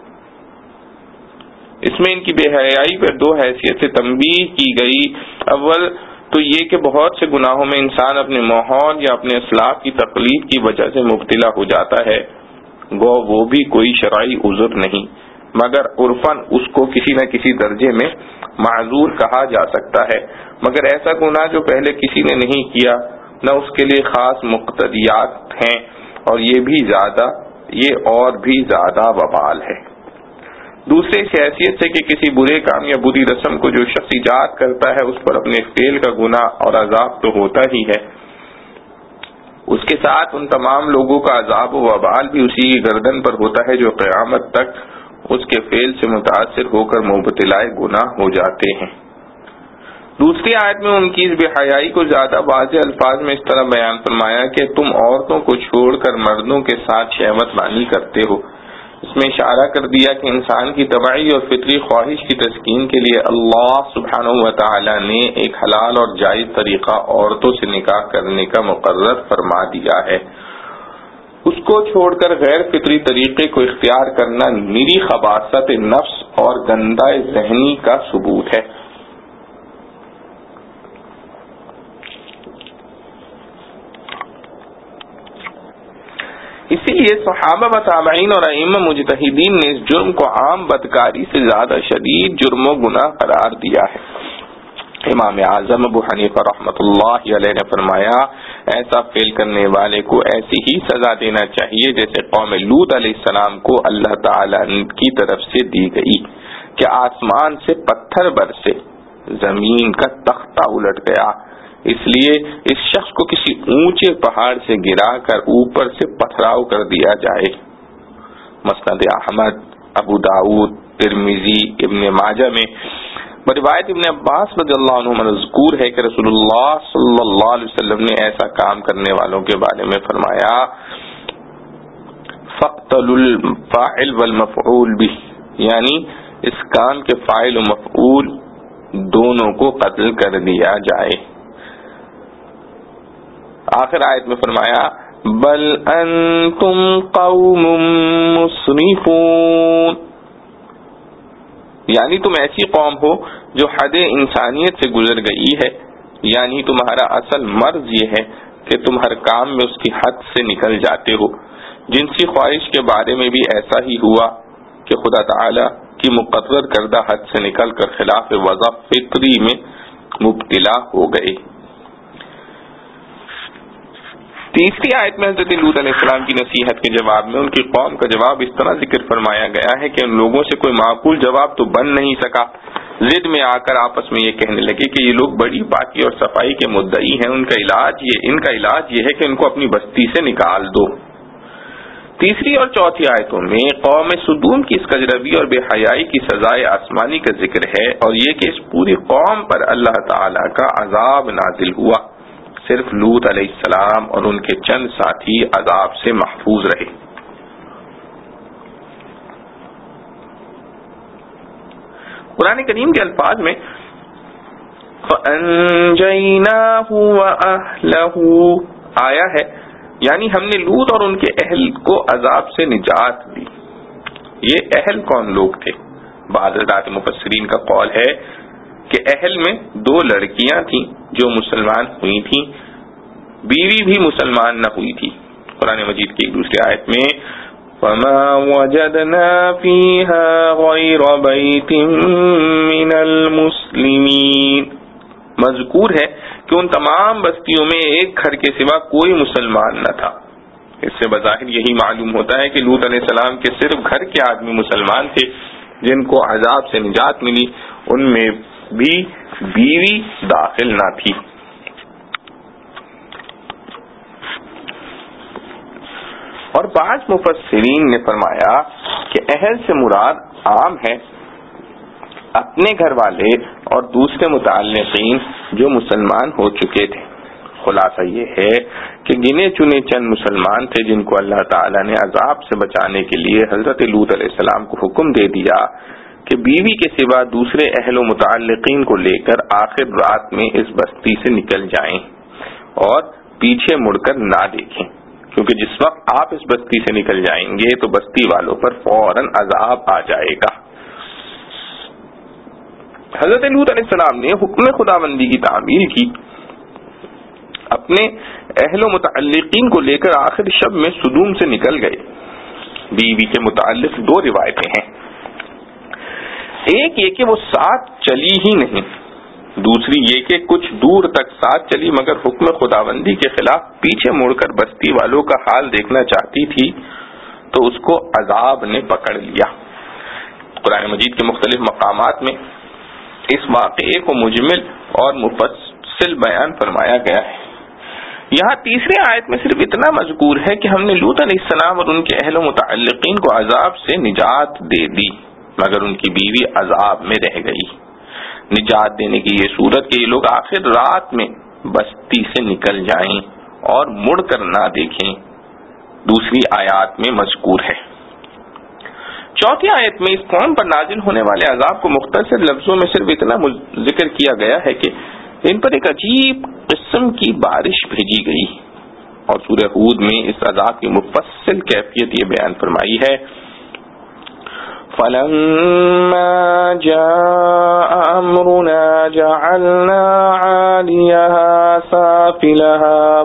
اس میں ان کی بے حیائی پر دو حیثیت سے تنبیہ کی گئی. اول تو یہ کہ بہت سے گناہوں میں انسان اپنے ماحول یا اپنے اسلاف کی تقلید کی وجہ سے مبتلا ہو جاتا ہے، گو وہ بھی کوئی شرعی عذر نہیں، مگر عرفاً اس کو کسی نہ کسی درجے میں معذور کہا جا سکتا ہے. مگر ایسا گناہ جو پہلے کسی نے نہیں کیا نہ اس کے لیے خاص مقتضیات ہیں، اور یہ اور بھی زیادہ وبال ہے. دوسرے اس حیثیت سے کہ کسی برے کام یا بری رسم کو جو شخص ایجاد کرتا ہے اس پر اپنے فعل کا گناہ اور عذاب تو ہوتا ہی ہے، اس کے ساتھ ان تمام لوگوں کا عذاب و وبال بھی اسی کی گردن پر ہوتا ہے جو قیامت تک اس کے فعل سے متاثر ہو کر مبتلا گناہ ہو جاتے ہیں. دوسری آیت میں ان کی اس بے حیائی کو زیادہ واضح الفاظ میں اس طرح بیان فرمایا کہ تم عورتوں کو چھوڑ کر مردوں کے ساتھ شہوت مانی کرتے ہو. اس میں اشارہ کر دیا کہ انسان کی طبعی اور فطری خواہش کی تسکین کے لیے اللہ سبحانہ و تعالی نے ایک حلال اور جائز طریقہ عورتوں سے نکاح کرنے کا مقرر فرما دیا ہے. اس کو چھوڑ کر غیر فطری طریقے کو اختیار کرنا میری خباثت نفس اور گندہ ذہنی کا ثبوت ہے. اسی لیے صحابہ و تابعین اور ائمہ مجتہدین نے اس جرم کو عام بدکاری سے زیادہ شدید جرم و گناہ قرار دیا ہے. امام اعظم ابو حنیفہ رحمۃ اللہ علیہ نے فرمایا ایسا فعل کرنے والے کو ایسی ہی سزا دینا چاہیے جیسے قوم لوط علیہ السلام کو اللہ تعالی کی طرف سے دی گئی کہ آسمان سے پتھر برسے، زمین کا تختہ الٹ گیا، اس لیے اس شخص کو کسی اونچے پہاڑ سے گرا کر اوپر سے پتھراؤ کر دیا جائے. مسند احمد، ابو داؤد، ترمذی، ابن ماجہ میں روایت ابن عباس رضی اللہ عنہ مذکور ہے کہ رسول اللہ صلی اللہ علیہ وسلم نے ایسا کام کرنے والوں کے بارے میں فرمایا فَاقْتُلُوا الْفَاعِلَ وَالْمَفْعُولَ بِهِ، یعنی اس کام کے فاعل و مفعول دونوں کو قتل کر دیا جائے. آخر آیت میں فرمایا بل انتم قوم مسرفون، یعنی تم ایسی قوم ہو جو حد انسانیت سے گزر گئی ہے، یعنی تمہارا اصل مرض یہ ہے کہ تم ہر کام میں اس کی حد سے نکل جاتے ہو. جنسی خواہش کے بارے میں بھی ایسا ہی ہوا کہ خدا تعالی کی مقرر کردہ حد سے نکل کر خلاف وضع فطری میں مبتلا ہو گئے. تیسری آیت میں حضرت لوط علیہ السلام کی نصیحت کے جواب میں ان کی قوم کا جواب اس طرح ذکر فرمایا گیا ہے کہ ان لوگوں سے کوئی معقول جواب تو بن نہیں سکا. ضد میں آ کر آپس میں یہ کہنے لگے کہ یہ لوگ بڑی پاکی اور صفائی کے مدعی ہیں، ان کا علاج یہ ہے کہ ان کو اپنی بستی سے نکال دو. تیسری اور چوتھی آیتوں میں قوم سدوم کی اس کجروی اور بے حیائی کی سزائے آسمانی کا ذکر ہے، اور یہ کہ اس پوری قوم پر اللہ تعالی کا عذاب نازل ہوا، صرف لوط علیہ السلام اور ان کے چند ساتھی عذاب سے محفوظ رہے. قرآن کریم کے الفاظ میں فَأَنْجَيْنَاهُ وَأَهْلَهُ آیا ہے، یعنی ہم نے لوط اور ان کے اہل کو عذاب سے نجات دی. یہ اہل کون لوگ تھے؟ بعض حضرات مفسرین کا قول ہے کہ اہل میں 2 لڑکیاں تھیں جو مسلمان ہوئی تھیں، بیوی بھی مسلمان نہ ہوئی تھی. قرآن مجید کی ایک دوسری آیت میں وَمَا وَجَدْنَا فِيهَا غَيْرَ بَيْتٍ مِّنَ الْمُسْلِمِينَ مذکور ہے کہ ان تمام بستیوں میں ایک گھر کے سوا کوئی مسلمان نہ تھا. اس سے بظاہر یہی معلوم ہوتا ہے کہ لوط علیہ السلام کے صرف گھر کے آدمی مسلمان تھے جن کو عذاب سے نجات ملی، ان میں بھی بیوی داخل نہ تھی. اور بعض مفسرین نے فرمایا کہ اہل سے مراد عام ہے اپنے گھر والے اور دوسرے متعلقین جو مسلمان ہو چکے تھے. خلاصہ یہ ہے کہ گنے چنے چند مسلمان تھے جن کو اللہ تعالی نے عذاب سے بچانے کے لیے حضرت لوط علیہ السلام کو حکم دے دیا کہ بیوی کے سوا دوسرے اہل و متعلقین کو لے کر آخر رات میں اس بستی سے نکل جائیں اور پیچھے مڑ کر نہ دیکھیں، کیونکہ جس وقت آپ اس بستی سے نکل جائیں گے تو بستی والوں پر فوراً عذاب آ جائے گا. حضرت لوط علیہ السلام نے حکم خداوندی کی تعمیل کی، اپنے اہل و متعلقین کو لے کر آخر شب میں سدوم سے نکل گئے. بیوی کے متعلق 2 روایتیں ہیں، ایک یہ کہ وہ ساتھ چلی ہی نہیں، دوسری یہ کہ کچھ دور تک ساتھ چلی مگر حکم خداوندی کے خلاف پیچھے مڑ کر بستی والوں کا حال دیکھنا چاہتی تھی تو اس کو عذاب نے پکڑ لیا. قرآن مجید کے مختلف مقامات میں اس واقعے کو مجمل اور مفصل بیان فرمایا گیا ہے. یہاں تیسری آیت میں صرف اتنا مذکور ہے کہ ہم نے لوط علیہ السلام اور ان کے اہل و متعلقین کو عذاب سے نجات دے دی مگر ان کی بیوی عذاب میں رہ گئی. نجات دینے کی یہ صورت کہ یہ لوگ آخر رات میں بستی سے نکل جائیں اور مڑ کر نہ دیکھیں دوسری آیات میں مذکور ہے. چوتھی آیت میں اس قوم پر نازل ہونے والے عذاب کو مختصر لفظوں میں صرف اتنا ذکر کیا گیا ہے کہ ان پر ایک عجیب قسم کی بارش بھیجی گئی، اور سورہ ہود میں اس عذاب کی مفصل کیفیت یہ بیان فرمائی ہے فَلَمَّا جَاءَ أَمْرُنَا جَعَلْنَا عَالِيَهَا سَافِلَهَا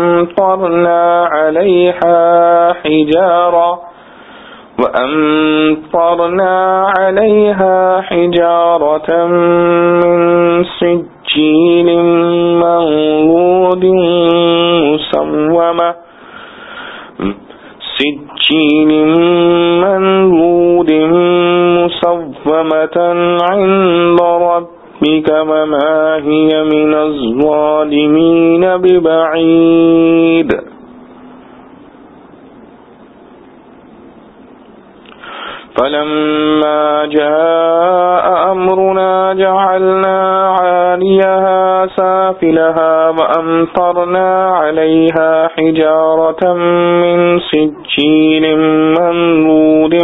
وَأَمْطَرْنَا عَلَيْهَا حِجَارَةً مِّن سِجِّيلٍ مَّنضُودٍ مُّسَوَّمَةً عِندَ رَبِّكَ وَمَا هِيَ مِنَ الظَّالِمِينَ بِبَعِيدٍ. فَلَمَّا جَاءَ أَمْرُنَا جَعَلْنَا عَالِيَهَا سَافِلَهَا وَأَمْطَرْنَا عَلَيْهَا حِجَارَةً مِّن سِجِّيلٍ مَّنضُودٍ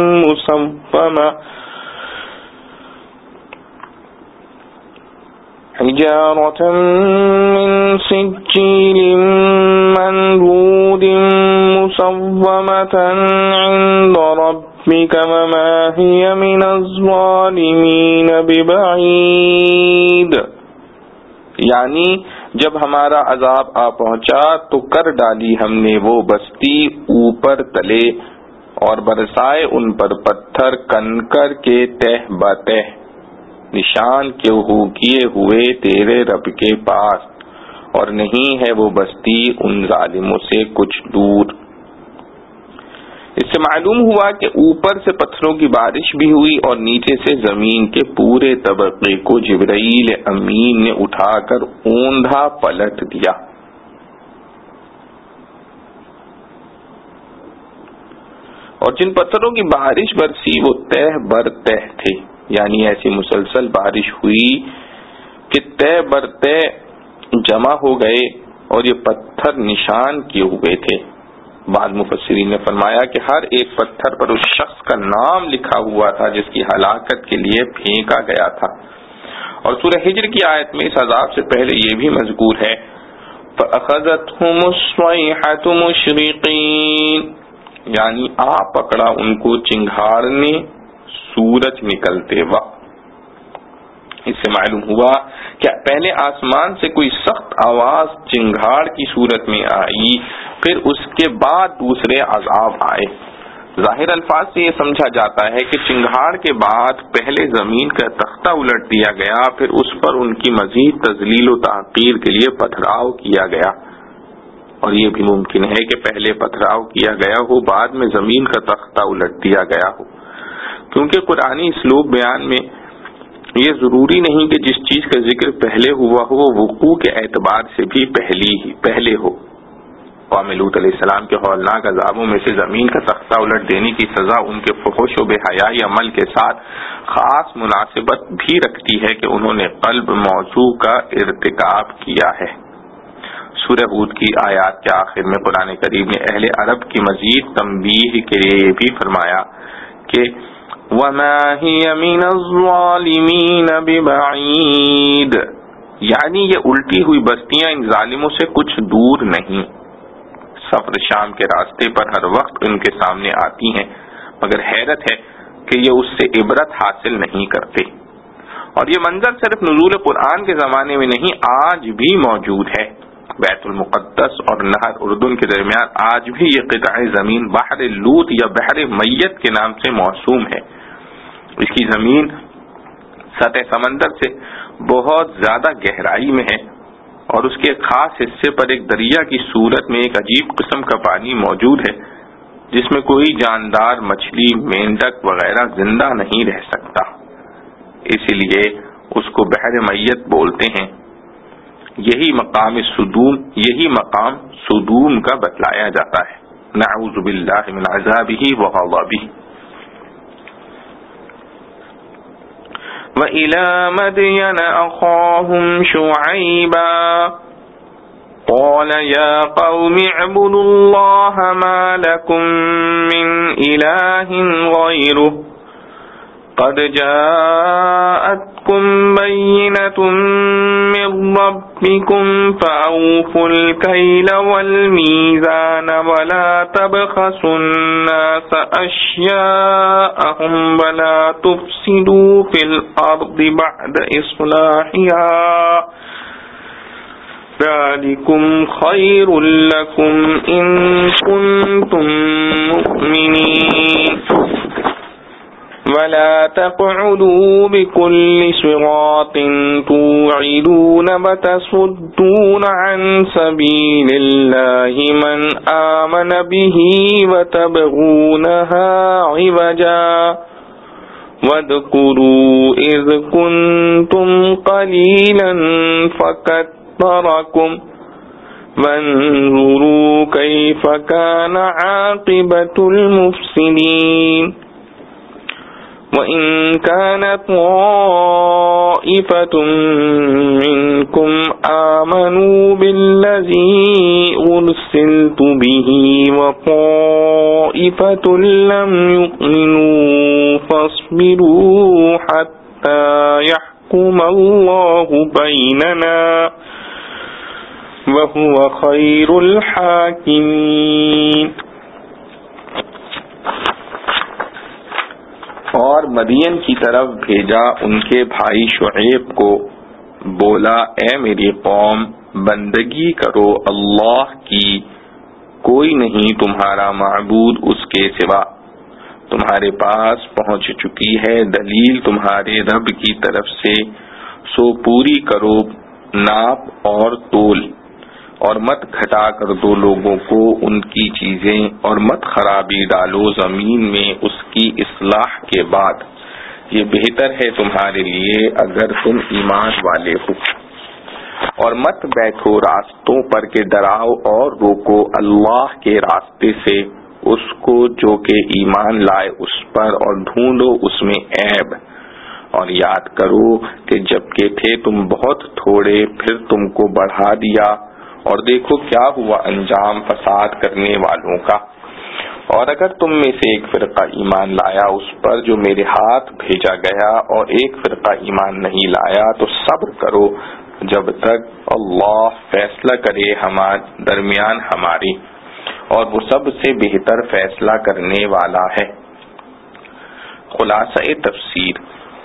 مُّسَوَّمَةً عِندَ رَبِّكَ وَمَا هِيَ مِنَ الظَّالِمِينَ بِبَعِيدٍ. یعنی جب ہمارا عذاب آ پہنچا تو کر ڈالی ہم نے وہ بستی اوپر تلے اور برسائے ان پر پتھر کنکر کے تہ بتہ نشان کیے ہوئے تیرے رب کے پاس، اور نہیں ہے وہ بستی ان ظالموں سے کچھ دور۔ اس سے معلوم ہوا کہ اوپر سے پتھروں کی بارش بھی ہوئی اور نیچے سے زمین کے پورے طبقے کو جبرائیل امین نے اٹھا کر اوندھا پلٹ دیا۔ اور جن پتھروں کی بارش برسی وہ تہ بر تہ تھے، یعنی ایسی مسلسل بارش ہوئی کہ تہ بر تہ جمع ہو گئے اور یہ پتھر نشان کیے ہوئے تھے۔ بعض مفسرین نے فرمایا کہ ہر ایک پتھر پر اس شخص کا نام لکھا ہوا تھا جس کی ہلاکت کے لیے پھینکا گیا تھا۔ اور سورہ ہجر کی آیت میں اس عذاب سے پہلے یہ بھی مذکور ہے فَأَخَذَتْهُمُ الصَّيْحَةُ مُشْرِقِينَ، یعنی آ پکڑا ان کو چنگھاڑ نے سورج نکلتے وقت۔ اس سے معلوم ہوا کہ پہلے آسمان سے کوئی سخت آواز چنگھاڑ کی صورت میں آئی، پھر اس کے بعد دوسرے عذاب آئے۔ ظاہر الفاظ سے یہ سمجھا جاتا ہے کہ چنگھاڑ کے بعد پہلے زمین کا تختہ الٹ دیا گیا، پھر اس پر ان کی مزید تذلیل و تعقیر کے لیے پتھراؤ کیا گیا۔ اور یہ بھی ممکن ہے کہ پہلے پتھراؤ کیا گیا ہو، بعد میں زمین کا تختہ الٹ دیا گیا ہو، کیونکہ قرآنی اسلوب بیان میں یہ ضروری نہیں کہ جس چیز کا ذکر پہلے ہوا ہو وہ وقوع کے اعتبار سے بھی پہلے ہو۔ قوم لوط علیہ السلام کے ہولناک عذابوں میں سے زمین کا تختہ الٹ دینے کی سزا ان کے فحش و بے حیائی عمل کے ساتھ خاص مناسبت بھی رکھتی ہے کہ انہوں نے قلب موضوع کا ارتکاب کیا ہے۔ سورہ ہود کی آیات کے آخر میں قرآن کریم نے اہل عرب کی مزید تنبیہ کے لیے بھی فرمایا کہ وَمَا هِيَ مِنَ الظَّالِمِينَ بِبَعِيدٍ، یعنی یہ الٹی ہوئی بستیاں ان ظالموں سے کچھ دور نہیں۔ سفر شام کے راستے پر ہر وقت ان کے سامنے آتی ہیں، مگر حیرت ہے کہ یہ اس سے عبرت حاصل نہیں کرتے۔ اور یہ منظر صرف نزول قرآن کے زمانے میں نہیں، آج بھی موجود ہے۔ بیت المقدس اور نہر اردن کے درمیان آج بھی یہ قطع زمین بحر لوط یا بحر میت کے نام سے موسوم ہے۔ اس کی زمین سطح سمندر سے بہت زیادہ گہرائی میں ہے اور اس کے ایک خاص حصے پر ایک دریا کی صورت میں ایک عجیب قسم کا پانی موجود ہے جس میں کوئی جاندار مچھلی، مینڈک وغیرہ زندہ نہیں رہ سکتا، اسی لیے اس کو بحر میت بولتے ہیں۔ یہی مقام صدوم کا بتلایا جاتا ہے۔ نعوذ باللہ من عذابہ وغضبہ۔ وَإِلَى مَدْيَنَ أَخَاهُمْ شُعَيْبًا قَالَ يَا قَوْمِ اعْبُدُوا اللَّهَ مَا لَكُمْ مِنْ إِلَٰهٍ غَيْرُهُ قَدْ جَاءَتْكُمْ بَيِّنَةٌ مِّن رَّبِّكُمْ فَأَوْفُوا الْكَيْلَ وَالْمِيزَانَ وَلَا تَبْخَسُوا النَّاسَ أَشْيَاءَهُمْ وَلَا تُفْسِدُوا فِي الْأَرْضِ بَعْدَ إِصْلَاحِهَا ذَلِكُمْ خَيْرٌ لَّكُمْ إِن كُنتُم مُّؤْمِنِينَ وَلَا تَقْعُدُوا بِكُلِّ صِرَاطٍ تُوعِدُونَ وَتَصُدُّونَ عَن سَبِيلِ اللَّهِ مَنْ آمَنَ بِهِ وَتَبْغُونَهَا عِوَجًا وَاذْكُرُوا إِذْ كُنتُمْ قَلِيلًا فَكَثَّرَكُمْ وَانظُرُوا كَيْفَ كَانَ عَاقِبَةُ الْمُفْسِدِينَ وَإِن كَانَتْ طَائِفَةٌ مِّنكُمْ آمَنُوا بِالَّذِي أُرْسِلْتُ بِهِ وَطَائِفَةٌ لَّمْ يُؤْمِنُوا فَاصْبِرُوا حَتَّى يَحْكُمَ اللَّهُ بَيْنَنَا وَهُوَ خَيْرُ الْحَاكِمِينَ۔ اور مدین کی طرف بھیجا ان کے بھائی شعیب کو، بولا اے میری قوم بندگی کرو اللہ کی، کوئی نہیں تمہارا معبود اس کے سوا، تمہارے پاس پہنچ چکی ہے دلیل تمہارے رب کی طرف سے، سو پوری کرو ناپ اور تول، اور مت گھٹا کر دو لوگوں کو ان کی چیزیں، اور مت خرابی ڈالو زمین میں اس کی اصلاح کے بعد، یہ بہتر ہے تمہارے لیے اگر تم ایمان والے ہو۔ اور مت بیٹھو راستوں پر کہ ڈراؤ اور روکو اللہ کے راستے سے اس کو جو کہ ایمان لائے اس پر، اور ڈھونڈو اس میں عیب، اور یاد کرو کہ جبکہ تھے تم بہت تھوڑے پھر تم کو بڑھا دیا، اور دیکھو کیا ہوا انجام فساد کرنے والوں کا۔ اور اگر تم میں سے ایک فرقہ ایمان لایا اس پر جو میرے ہاتھ بھیجا گیا، اور ایک فرقہ ایمان نہیں لایا، تو صبر کرو جب تک اللہ فیصلہ کرے درمیان ہماری، اور وہ سب سے بہتر فیصلہ کرنے والا ہے۔ خلاصہ تفسیر: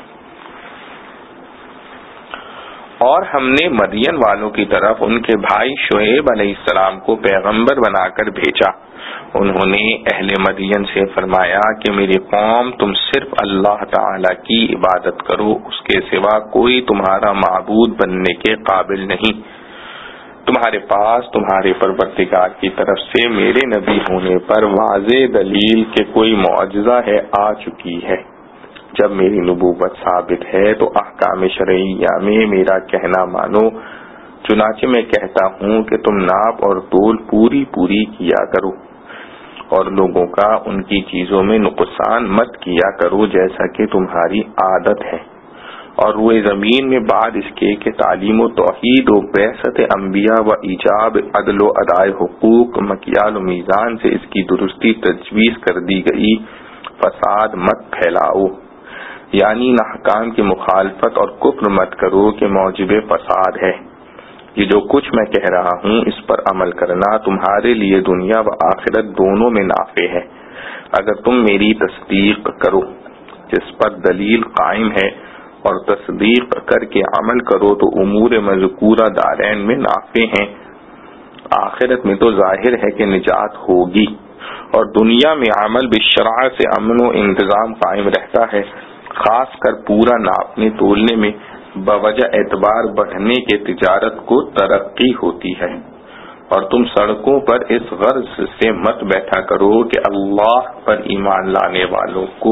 اور ہم نے مدین والوں کی طرف ان کے بھائی شعیب علیہ السلام کو پیغمبر بنا کر بھیجا۔ انہوں نے اہل مدین سے فرمایا کہ میری قوم تم صرف اللہ تعالی کی عبادت کرو، اس کے سوا کوئی تمہارا معبود بننے کے قابل نہیں۔ تمہارے پاس تمہارے پروردگار کی طرف سے میرے نبی ہونے پر واضح دلیل کہ کوئی معجزہ ہے آ چکی ہے۔ جب میری نبوت ثابت ہے تو احکام شرعیہ میں میرا کہنا مانو، چنانچہ میں کہتا ہوں کہ تم ناپ اور تول پوری کیا کرو، اور لوگوں کا ان کی چیزوں میں نقصان مت کیا کرو جیسا کہ تمہاری عادت ہے۔ اور روئے زمین میں بعد اس کے کہ تعلیم و توحید و بعثت انبیاء و ایجاب عدل و ادائے حقوق مکیال و میزان سے اس کی درستی تجویز کر دی گئی، فساد مت پھیلاؤ، یعنی احکام کی مخالفت اور کفر مت کرو کہ موجب فساد ہے۔ یہ جو کچھ میں کہہ رہا ہوں اس پر عمل کرنا تمہارے لیے دنیا و آخرت دونوں میں نافع ہے، اگر تم میری تصدیق کرو جس پر دلیل قائم ہے، اور تصدیق کر کے عمل کرو تو امور مذکورہ دارین میں نافع ہیں، آخرت میں تو ظاہر ہے کہ نجات ہوگی، اور دنیا میں عمل بالشرع سے امن و انتظام قائم رہتا ہے، خاص کر پورا ناپنے تولنے میں بوجہ اعتبار بڑھنے کے تجارت کو ترقی ہوتی ہے۔ اور تم سڑکوں پر اس غرض سے مت بیٹھا کرو کہ اللہ پر ایمان لانے والوں کو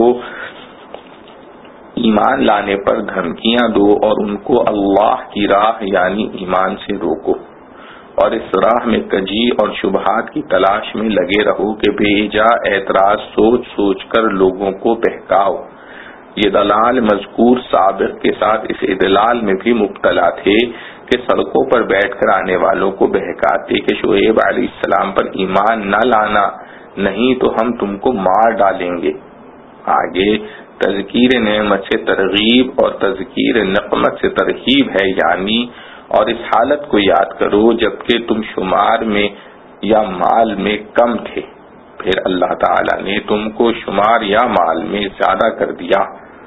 ایمان لانے پر دھمکیاں دو، اور ان کو اللہ کی راہ یعنی ایمان سے روکو، اور اس راہ میں کجی اور شبہات کی تلاش میں لگے رہو کہ بے جا اعتراض سوچ کر لوگوں کو بہکاؤ۔ یہ دلال مذکور سابق کے ساتھ اس ادلال میں بھی مبتلا تھے کہ سڑکوں پر بیٹھ کر آنے والوں کو بہکاتے کہ شعیب علیہ السلام پر ایمان نہ لانا، نہیں تو ہم تم کو مار ڈالیں گے۔ آگے تذکیر نعمت سے ترغیب اور تذکیر نقمت سے ترہیب ہے، یعنی اور اس حالت کو یاد کرو جبکہ تم شمار میں یا مال میں کم تھے، پھر اللہ تعالی نے تم کو شمار یا مال میں زیادہ کر دیا۔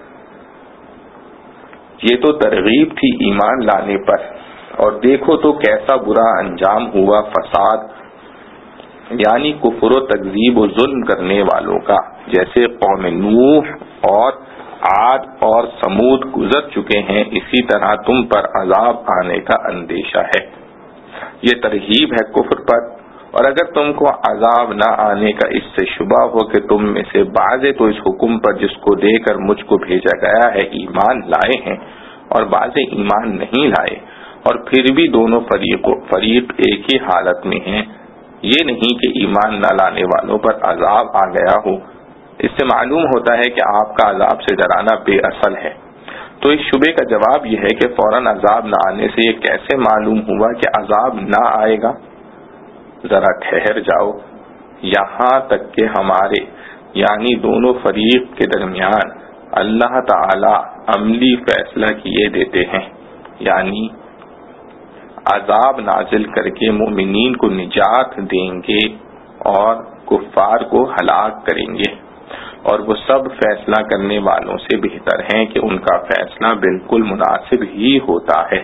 یہ تو ترغیب تھی ایمان لانے پر، اور دیکھو تو کیسا برا انجام ہوا فساد، یعنی کفر و تکذیب و ظلم کرنے والوں کا، جیسے قوم نوح اور عاد اور سمود گزر چکے ہیں، اسی طرح تم پر عذاب آنے کا اندیشہ ہے۔ یہ ترغیب ہے کفر پر، اور اگر تم کو عذاب نہ آنے کا اس سے شبہ ہو کہ تم میں سے بعضے تو اس حکم پر جس کو دے کر مجھ کو بھیجا گیا ہے ایمان لائے ہیں، اور بعضے ایمان نہیں لائے، اور پھر بھی دونوں فریق ایک ہی حالت میں ہیں، یہ نہیں کہ ایمان نہ لانے والوں پر عذاب آ گیا ہو، اس سے معلوم ہوتا ہے کہ آپ کا عذاب سے ڈرانا بے اصل ہے۔ تو اس شبے کا جواب یہ ہے کہ فوراً عذاب نہ آنے سے یہ کیسے معلوم ہوا کہ عذاب نہ آئے گا؟ ذرا ٹھہر جاؤ یہاں تک کہ ہمارے یعنی دونوں فریق کے درمیان اللہ تعالی عملی فیصلہ کیے دیتے ہیں، یعنی عذاب نازل کر کے مومنین کو نجات دیں گے اور کفار کو ہلاک کریں گے، اور وہ سب فیصلہ کرنے والوں سے بہتر ہیں کہ ان کا فیصلہ بالکل مناسب ہی ہوتا ہے۔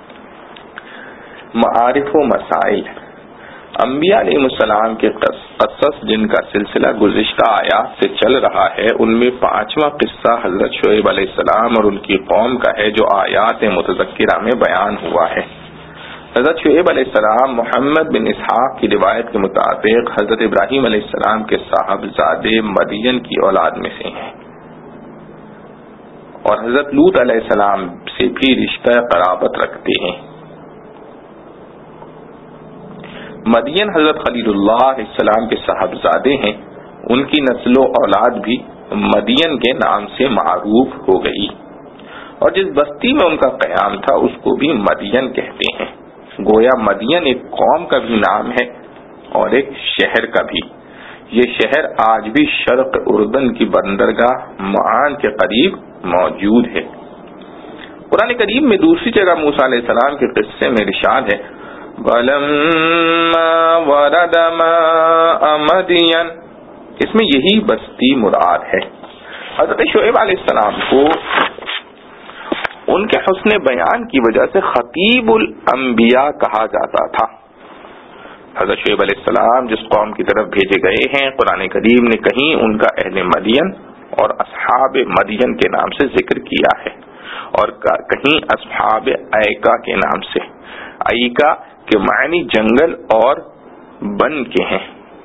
معارف و مسائل: انبیاء علیہ السلام کے قصص جن کا سلسلہ گزشتہ آیات سے چل رہا ہے، ان میں 5واں قصہ حضرت شعیب علیہ السلام اور ان کی قوم کا ہے جو آیات متذکرہ میں بیان ہوا ہے۔ حضرت شعیب علیہ السلام محمد بن اسحاق کی روایت کے مطابق حضرت ابراہیم علیہ السلام کے صاحبزادے مدین کی اولاد میں سے ہیں، اور حضرت لوط علیہ السلام سے بھی رشتہ قرابت رکھتے ہیں۔ مدین حضرت خلیل اللہ علیہ السلام کے صاحبزادے ہیں، ان کی نسل و اولاد بھی مدین کے نام سے معروف ہو گئی، اور جس بستی میں ان کا قیام تھا اس کو بھی مدین کہتے ہیں۔ گویا مدین ایک قوم کا بھی نام ہے اور ایک شہر کا بھی۔ یہ شہر آج بھی شرق اردن کی بندرگاہ معان کے قریب موجود ہے۔ قرآن کریم میں دوسری جگہ موسیٰ علیہ السلام کے قصے میں ارشاد ہے وَلَمَّا وَرَدَ مَاءَ مَدْيَنَ، اس میں یہی بستی مراد ہے۔ حضرت شعیب علیہ السلام کو ان کے حسن بیان کی وجہ سے خطیب الانبیاء کہا جاتا تھا۔ حضرت شعیب علیہ السلام جس قوم کی طرف بھیجے گئے ہیں، قرآن کریم نے کہیں ان کا اہل مدین اور اصحاب مدین کے نام سے ذکر کیا ہے، اور کہیں اصحاب ایکا کے نام سے۔ ایکا کے معنی جنگل اور بن کے ہیں۔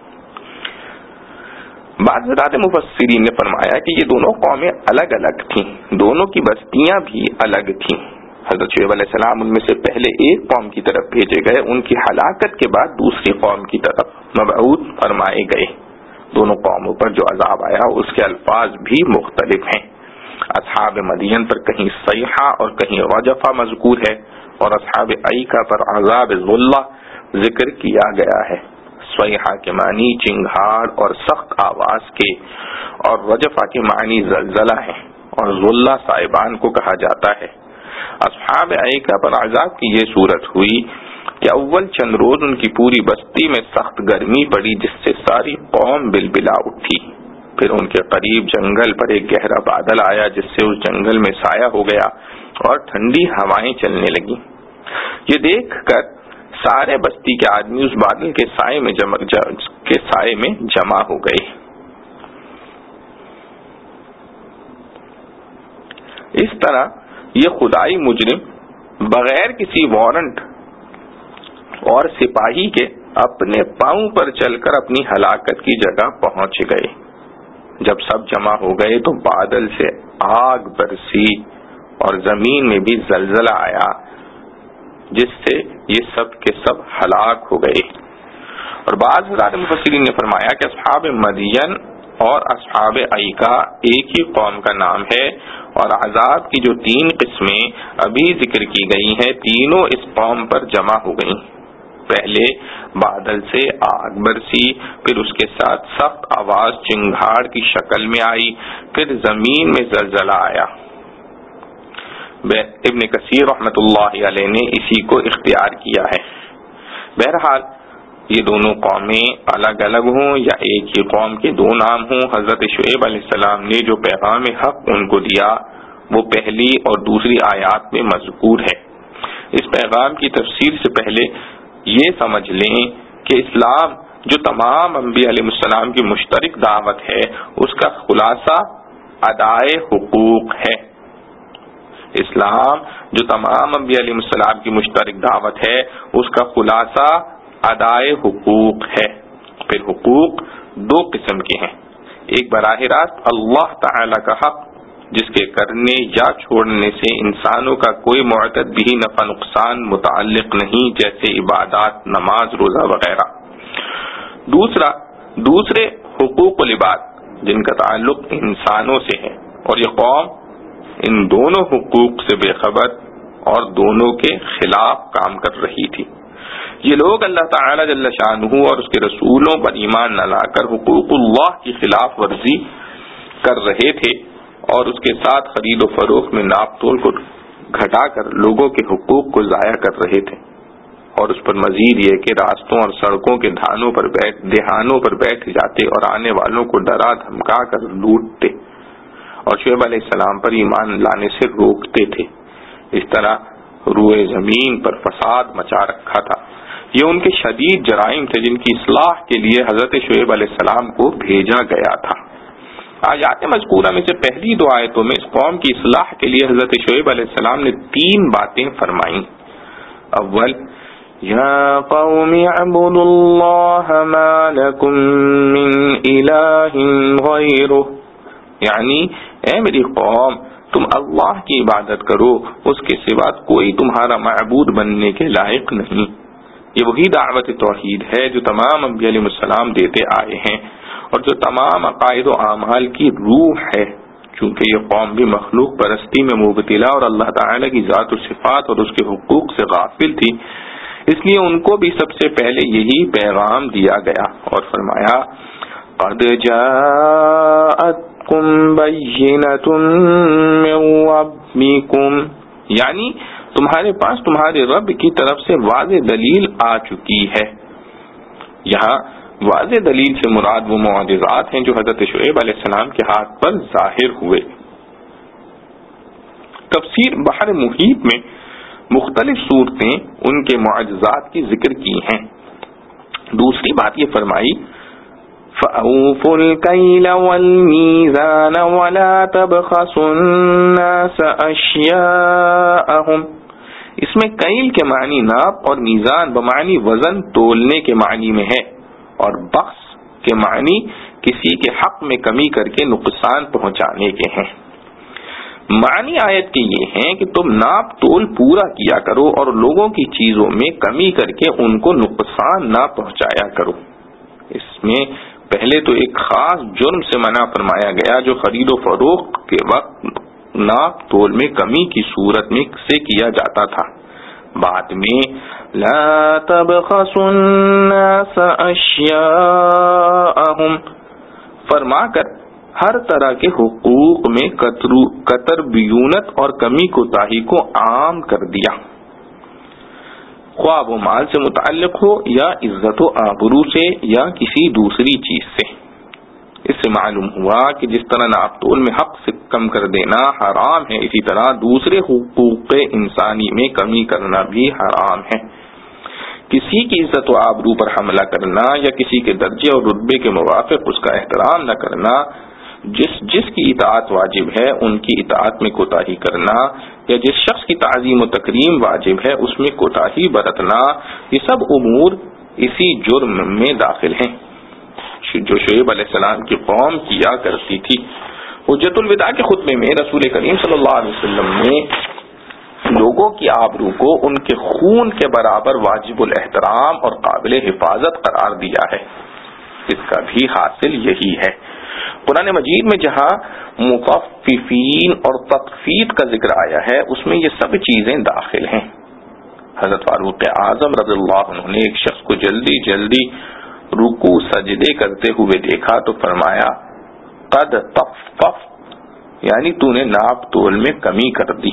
بعض حضرات مفسرین نے فرمایا کہ یہ دونوں قومیں الگ الگ تھیں، دونوں کی بستیاں بھی الگ تھیں۔ حضرت شعیب علیہ السلام ان میں سے پہلے ایک قوم کی طرف بھیجے گئے، ان کی ہلاکت کے بعد دوسری قوم کی طرف مبعوث فرمائے گئے۔ دونوں قوموں پر جو عذاب آیا اس کے الفاظ بھی مختلف ہیں۔ اصحاب مدین پر کہیں صیحہ اور کہیں رجفہ مذکور ہے، اور اصحاب ایکا پر عذاب ذلہ ذکر کیا گیا ہے۔ صیحہ کے معنی چنگھاڑ اور سخت آواز کے، اور رجفہ کے معنی زلزلہ ہے، اور ذلہ صائبان کو کہا جاتا ہے۔ اصحاب ایکا پر عذاب کی یہ صورت ہوئی کہ اول چند روز ان کی پوری بستی میں سخت گرمی پڑی، جس سے ساری قوم بلبلا اٹھی۔ پھر ان کے قریب جنگل پر ایک گہرا بادل آیا، جس سے اس جنگل میں سایہ ہو گیا اور ٹھنڈی ہوائیں چلنے لگیں۔ یہ دیکھ کر سارے بستی کے آدمی اس بادل کے سائے میں جمع ہو گئے۔ اس طرح یہ خدائی مجرم بغیر کسی وارنٹ اور سپاہی کے اپنے پاؤں پر چل کر اپنی ہلاکت کی جگہ پہنچ گئے۔ جب سب جمع ہو گئے تو بادل سے آگ برسی اور زمین میں بھی زلزلہ آیا، جس سے یہ سب کے سب ہلاک ہو گئے۔ اور بعض حضرات مفسرین نے فرمایا کہ اصحاب مدین اور اصحاب ایکا ایک ہی قوم کا نام ہے، اور عذاب کی جو 3 قسمیں ابھی ذکر کی گئی ہیں تینوں اس قوم پر جمع ہو گئیں۔ پہلے بادل سے آگ برسی، پھر اس کے ساتھ سخت آواز چنگھاڑ کی شکل میں آئی، پھر زمین میں زلزلہ آیا۔ ابن کثیر رحمۃ اللہ علیہ نے اسی کو اختیار کیا ہے۔ بہرحال یہ دونوں قومیں الگ الگ ہوں یا ایک ہی قوم کے 2 نام ہوں، حضرت شعیب علیہ السلام نے جو پیغام حق ان کو دیا وہ پہلی اور دوسری آیات میں مذکور ہے۔ اس پیغام کی تفسیر سے پہلے یہ سمجھ لیں کہ اسلام جو تمام انبیاء علیہ السلام کی مشترک دعوت ہے، اس کا خلاصہ ادائے حقوق ہے۔ اسلام جو تمام انبیاء علیہ السلام کی مشترک دعوت ہے، اس کا خلاصہ ادائے حقوق ہے۔ پھر حقوق 2 قسم کے ہیں، ایک براہ راست اللہ تعالی کا حق، جس کے کرنے یا چھوڑنے سے انسانوں کا کوئی معتد بھی نفع نقصان متعلق نہیں، جیسے عبادات، نماز، روزہ وغیرہ۔ دوسرے حقوق العباد، جن کا تعلق انسانوں سے ہے، اور یہ قوم ان دونوں حقوق سے بے خبر اور دونوں کے خلاف کام کر رہی تھی۔ یہ لوگ اللہ تعالی جل شانہ اور اس کے رسولوں پر ایمان نہ لا کر حقوق اللہ کی خلاف ورزی کر رہے تھے، اور اس کے ساتھ خرید و فروخت میں ناپ تول کو گھٹا کر لوگوں کے حقوق کو ضائع کر رہے تھے، اور اس پر مزید یہ کہ راستوں اور سڑکوں کے دہانوں پر بیٹھ جاتے اور آنے والوں کو ڈرا دھمکا کر لوٹتے اور شعیب علیہ السلام پر ایمان لانے سے روکتے تھے۔ اس طرح روئے زمین پر فساد مچا رکھا تھا۔ یہ ان کے شدید جرائم تھے جن کی اصلاح کے لیے حضرت شعیب علیہ السلام کو بھیجا گیا تھا۔ آیات مذکورہ میں سے پہلی 2 آیتوں میں اس قوم کی اصلاح کے لیے حضرت شعیب علیہ السلام نے 3 باتیں فرمائیں۔ اول، یا قوم اعبدوا اللہ ما لکم من الہ غیرہ، یعنی اے میری قوم تم اللہ کی عبادت کرو، اس کے سوا کوئی تمہارا معبود بننے کے لائق نہیں۔ یہ وہی دعوت توحید ہے جو تمام انبیاء علیہ السلام دیتے آئے ہیں اور جو تمام عقائد و اعمال کی روح ہے۔ چونکہ یہ قوم بھی مخلوق پرستی میں مبتلا اور اللہ تعالی کی ذات و صفات اور اس کے حقوق سے غافل تھی، اس لیے ان کو بھی سب سے پہلے یہی پیغام دیا گیا اور فرمایا قد جاءتکم بینۃ من ربکم، یعنی تمہارے پاس تمہارے رب کی طرف سے واضح دلیل آ چکی ہے۔ یہاں واضح دلیل سے مراد وہ معجزات ہیں جو حضرت شعیب علیہ السلام کے ہاتھ پر ظاہر ہوئے۔ تفسیر بحر محیط میں مختلف صورتیں ان کے معجزات کی ذکر کی ہیں۔ دوسری بات یہ فرمائی فَأَوْفُوا الْكَيْلَ وَالْمِيزَانَ وَلَا تَبْخَسُوا النَّاسَ أَشْيَاءَهُمْ، اس میں کیل کے معنی ناپ اور میزان بمعنی وزن تولنے کے معنی میں ہے، اور بخس کے معنی کسی کے حق میں کمی کر کے نقصان پہنچانے کے ہیں۔ معنی آیت کے یہ ہیں کہ تم ناپ تول پورا کیا کرو اور لوگوں کی چیزوں میں کمی کر کے ان کو نقصان نہ پہنچایا کرو۔ اس میں پہلے تو ایک خاص جرم سے منع فرمایا گیا جو خرید و فروخت کے وقت ناپ تول میں کمی کی صورت میں سے کیا جاتا تھا، بعد میں لا تبخسوا الناس اشیاءهم فرما کر ہر طرح کے حقوق میں قطر بیونت اور کمی کوتاہی کو عام کر دیا، خواہ وہ مال سے متعلق ہو یا عزت و آبرو سے یا کسی دوسری چیز سے۔ اس سے معلوم ہوا کہ جس طرح ناپ تول میں حق سے کم کر دینا حرام ہے، اسی طرح دوسرے حقوق انسانی میں کمی کرنا بھی حرام ہے۔ کسی کی عزت و آبرو پر حملہ کرنا یا کسی کے درجے اور رتبے کے موافق اس کا احترام نہ کرنا، جس کی اطاعت واجب ہے ان کی اطاعت میں کوتاہی کرنا، یا جس شخص کی تعظیم و تکریم واجب ہے اس میں کوتاہی برتنا، یہ سب امور اسی جرم میں داخل ہیں جو شعیب علیہ السلام کی قوم کیا کرتی تھی۔ حجت الوداع کے خطبے میں رسول کریم صلی اللہ علیہ وسلم نے لوگوں کی آبرو کو ان کے خون کے برابر واجب الاحترام اور قابل حفاظت قرار دیا ہے۔ اس کا بھی حاصل یہی ہے۔ قرآن مجید میں جہاں مطففین اور تطفیف کا ذکر آیا ہے اس میں یہ سب چیزیں داخل ہیں۔ حضرت فاروق اعظم رضی اللہ عنہ نے ایک شخص کو جلدی جلدی رکوع سجدے کرتے ہوئے دیکھا تو فرمایا قد طفف، یعنی تو نے ناپ تول میں کمی کر دی۔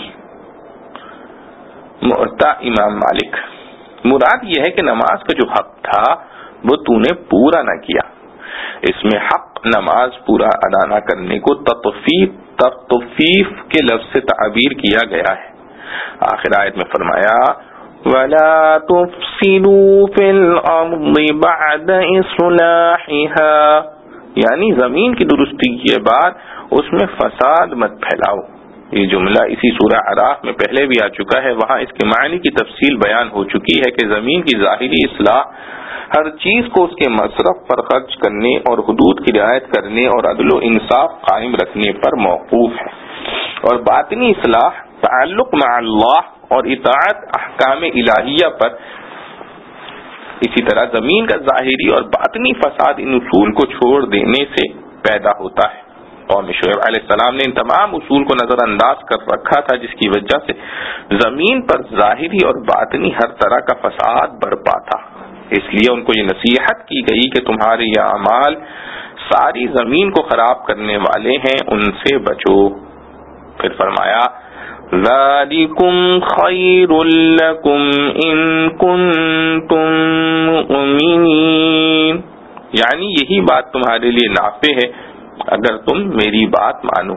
معطا امام مالک، مراد یہ ہے کہ نماز کا جو حق تھا وہ تو نے پورا نہ کیا۔ اس میں حق نماز پورا ادا نہ کرنے کو تطفیف کے لفظ سے تعبیر کیا گیا ہے۔ آخر آیت میں فرمایا وَلَا تُفْسِدُوا فِي الْأَرْضِ بَعْدَ إِصْلَاحِهَا، یعنی زمین کی درستی کے بعد اس میں فساد مت پھیلاؤ۔ یہ جملہ اسی سورہ اعراف میں پہلے بھی آ چکا ہے، وہاں اس کے معنی کی تفصیل بیان ہو چکی ہے کہ زمین کی ظاہری اصلاح ہر چیز کو اس کے مصرف پر خرچ کرنے اور حدود کی رعایت کرنے اور عدل و انصاف قائم رکھنے پر موقوف ہے، اور باطنی اصلاح تعلق مع اللہ اور اطاعت احکام الہیہ پر۔ اسی طرح زمین کا ظاہری اور باطنی فساد ان اصول کو چھوڑ دینے سے پیدا ہوتا ہے۔ قوم شعیب علیہ السلام نے ان تمام اصول کو نظر انداز کر رکھا تھا، جس کی وجہ سے زمین پر ظاہری اور باطنی ہر طرح کا فساد برپا تھا۔ اس لیے ان کو یہ نصیحت کی گئی کہ تمہارے یہ اعمال ساری زمین کو خراب کرنے والے ہیں، ان سے بچو۔ پھر فرمایا ذَلِكُمْ خَيْرٌ لَكُمْ إِن كُنتُم مُؤْمِنِينَ، یعنی یہی بات تمہارے لیے نافع ہے اگر تم میری بات مانو۔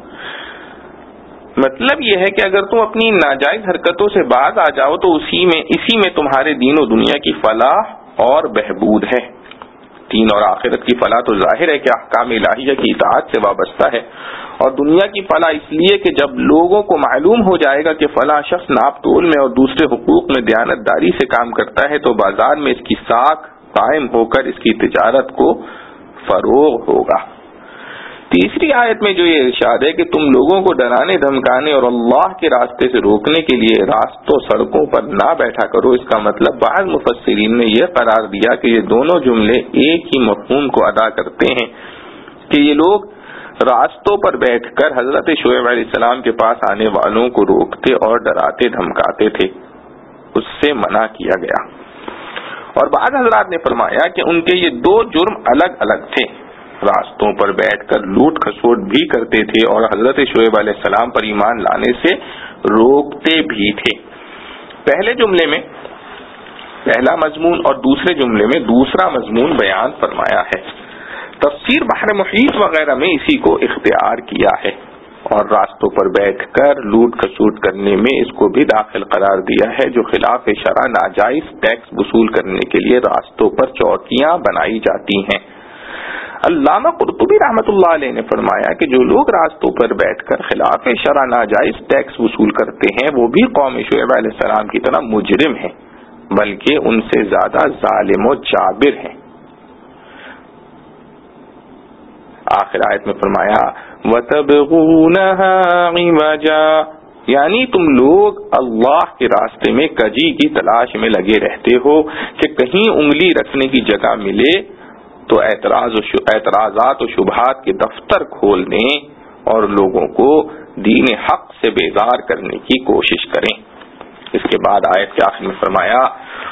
مطلب یہ ہے کہ اگر تم اپنی ناجائز حرکتوں سے باز آ جاؤ تو اسی میں تمہارے دین و دنیا کی فلاح اور بہبود ہے۔ دین اور آخرت کی فلاح تو ظاہر ہے کہ احکام الہیہ کی اطاعت سے وابستہ ہے، اور دنیا کی فلاح اس لیے کہ جب لوگوں کو معلوم ہو جائے گا کہ فلاں شخص ناپ تول میں اور دوسرے حقوق میں دیانتداری سے کام کرتا ہے تو بازار میں اس کی ساکھ قائم ہو کر اس کی تجارت کو فروغ ہوگا۔ تیسری آیت میں جو یہ ارشاد ہے کہ تم لوگوں کو ڈرانے دھمکانے اور اللہ کے راستے سے روکنے کے لیے راستوں سڑکوں پر نہ بیٹھا کرو، اس کا مطلب بعض مفسرین نے یہ قرار دیا کہ یہ دونوں جملے ایک ہی مفہوم کو ادا کرتے ہیں کہ یہ لوگ راستوں پر بیٹھ کر حضرت شعیب علیہ السلام کے پاس آنے والوں کو روکتے اور ڈراتے دھمکاتے تھے، اس سے منع کیا گیا۔ اور بعض حضرات نے فرمایا کہ ان کے یہ دو جرم الگ الگ تھے، راستوں پر بیٹھ کر لوٹ کھسوٹ بھی کرتے تھے اور حضرت شعیب علیہ السلام پر ایمان لانے سے روکتے بھی تھے۔ پہلے جملے میں پہلا مضمون اور دوسرے جملے میں دوسرا مضمون بیان فرمایا ہے۔ تفسیر بحر محیط وغیرہ میں اسی کو اختیار کیا ہے اور راستوں پر بیٹھ کر لوٹ کھسوٹ کرنے میں اس کو بھی داخل قرار دیا ہے جو خلاف شرع ناجائز ٹیکس وصول کرنے کے لیے راستوں پر چوکیاں بنائی جاتی ہیں۔ علامہ قرطبی رحمۃ اللہ علیہ نے فرمایا کہ جو لوگ راستوں پر بیٹھ کر خلاف شرع ناجائز ٹیکس وصول کرتے ہیں وہ بھی قوم شعیب علیہ السلام کی طرح مجرم ہیں، بلکہ ان سے زیادہ ظالم و جابر ہیں۔ آخر آیت میں فرمایا وَتَبْغُونَهَا عِوَجًا، یعنی تم لوگ اللہ کے راستے میں کجی کی تلاش میں لگے رہتے ہو کہ کہیں انگلی رکھنے کی جگہ ملے تو اعتراضات و شبہات کے دفتر کھول دیں اور لوگوں کو دین حق سے بیزار کرنے کی کوشش کریں۔ اس کے بعد آیت کے آخر میں فرمایا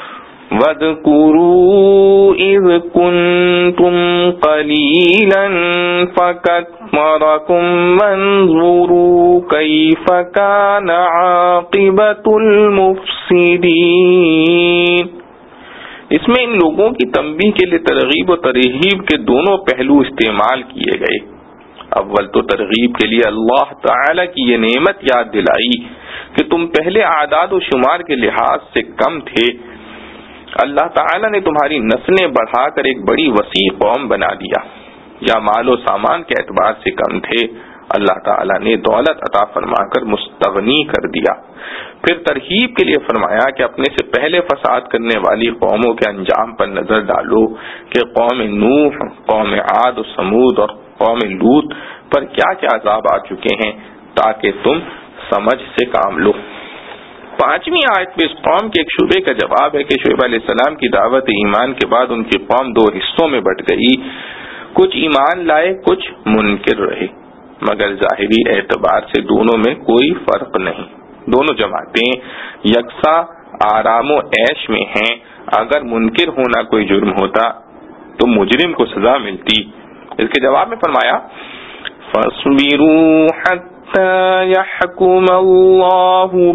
وَاذْكُرُوا إِذْ كُنْتُمْ قَلِيلًا فَكَثَّرَكُمْ وَانظُرُوا كَيْفَ كَانَ عَاقِبَةُ الْمُفْسِدِينَ۔ اس میں ان لوگوں کی تنبیہ کے لیے ترغیب و ترہیب کے دونوں پہلو استعمال کیے گئے۔ اول تو ترغیب کے لیے اللہ تعالی کی یہ نعمت یاد دلائی کہ تم پہلے اعداد و شمار کے لحاظ سے کم تھے، اللہ تعالی نے تمہاری نسلیں بڑھا کر ایک بڑی وسیع قوم بنا دیا، یا مال و سامان کے اعتبار سے کم تھے، اللہ تعالی نے دولت عطا فرما کر مستغنی کر دیا۔ پھر ترہیب کے لیے فرمایا کہ اپنے سے پہلے فساد کرنے والی قوموں کے انجام پر نظر ڈالو کہ قوم نوح، قوم عاد و سمود اور قوم لوط پر کیا کیا عذاب آ چکے ہیں تاکہ تم سمجھ سے کام لو۔ پانچویں آیت میں اس قوم کے ایک شبے کا جواب ہے کہ شعیب علیہ السلام کی دعوت ایمان کے بعد ان کی قوم دو حصوں میں بٹ گئی، کچھ ایمان لائے کچھ منکر رہے، مگر ظاہری اعتبار سے دونوں میں کوئی فرق نہیں، دونوں جماعتیں یکساں آرام و عیش میں ہیں۔ اگر منکر ہونا کوئی جرم ہوتا تو مجرم کو سزا ملتی۔ اس کے جواب میں فرمایا فَاصْبِرُوا حَتَّى يَحْكُمَ اللَّهُ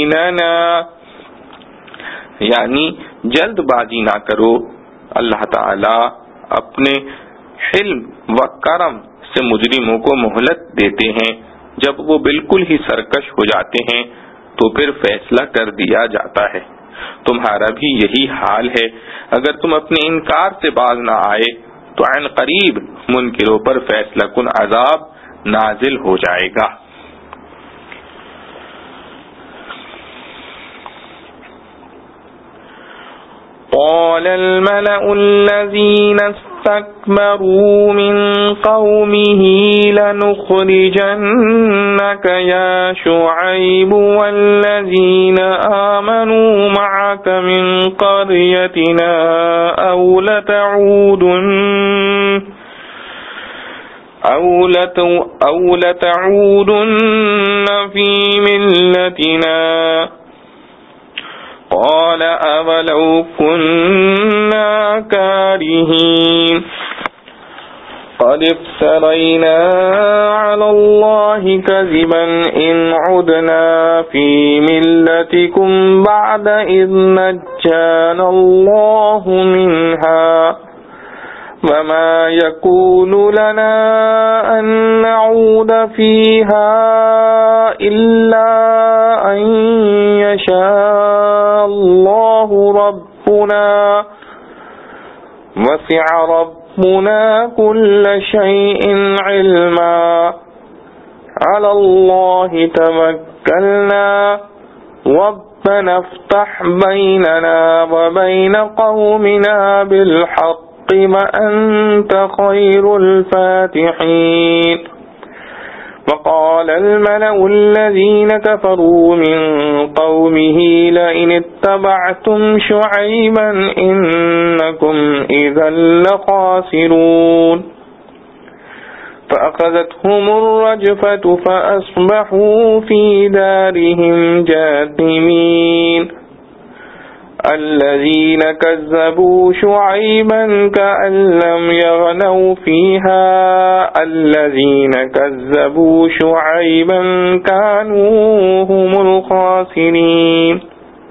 بَيْنَنَا، یعنی جلد بازی نہ کرو، اللہ تعالی اپنے حلم و کرم سے مجرموں کو مہلت دیتے ہیں، جب وہ بالکل ہی سرکش ہو جاتے ہیں تو پھر فیصلہ کر دیا جاتا ہے۔ تمہارا بھی یہی حال ہے، اگر تم اپنے انکار سے باز نہ آئے تو عن قریب منکروں پر فیصلہ کن عذاب نازل ہو جائے گا۔ قال الملأ الذين استكبروا من قومه لنخرجنك يا شعيب والذين آمنوا معك من قريتنا أو لتعودن في ملتنا قال أولو كنا كارهين قد افترينا على الله كذبا إن عدنا في ملتكم بعد إذ نجانا الله منها وما يكون لنا أن نعود فيها إلا أن يشاء الله ربنا وسع ربنا كل شيء علما على الله توكلنا ربنا افتح بيننا وبين قومنا بالحق وأنت خير الفاتحين وقال الملأ الذين كفروا من قومه لئن اتبعتم شعيبا إنكم إذا لخاسرون فأخذتهم الرجفة فأصبحوا في دارهم جاثمين الذين كذبوا شعيبا كأن لم يغنوا فيها الذين كذبوا شعيبا كانوا هم الخاسرين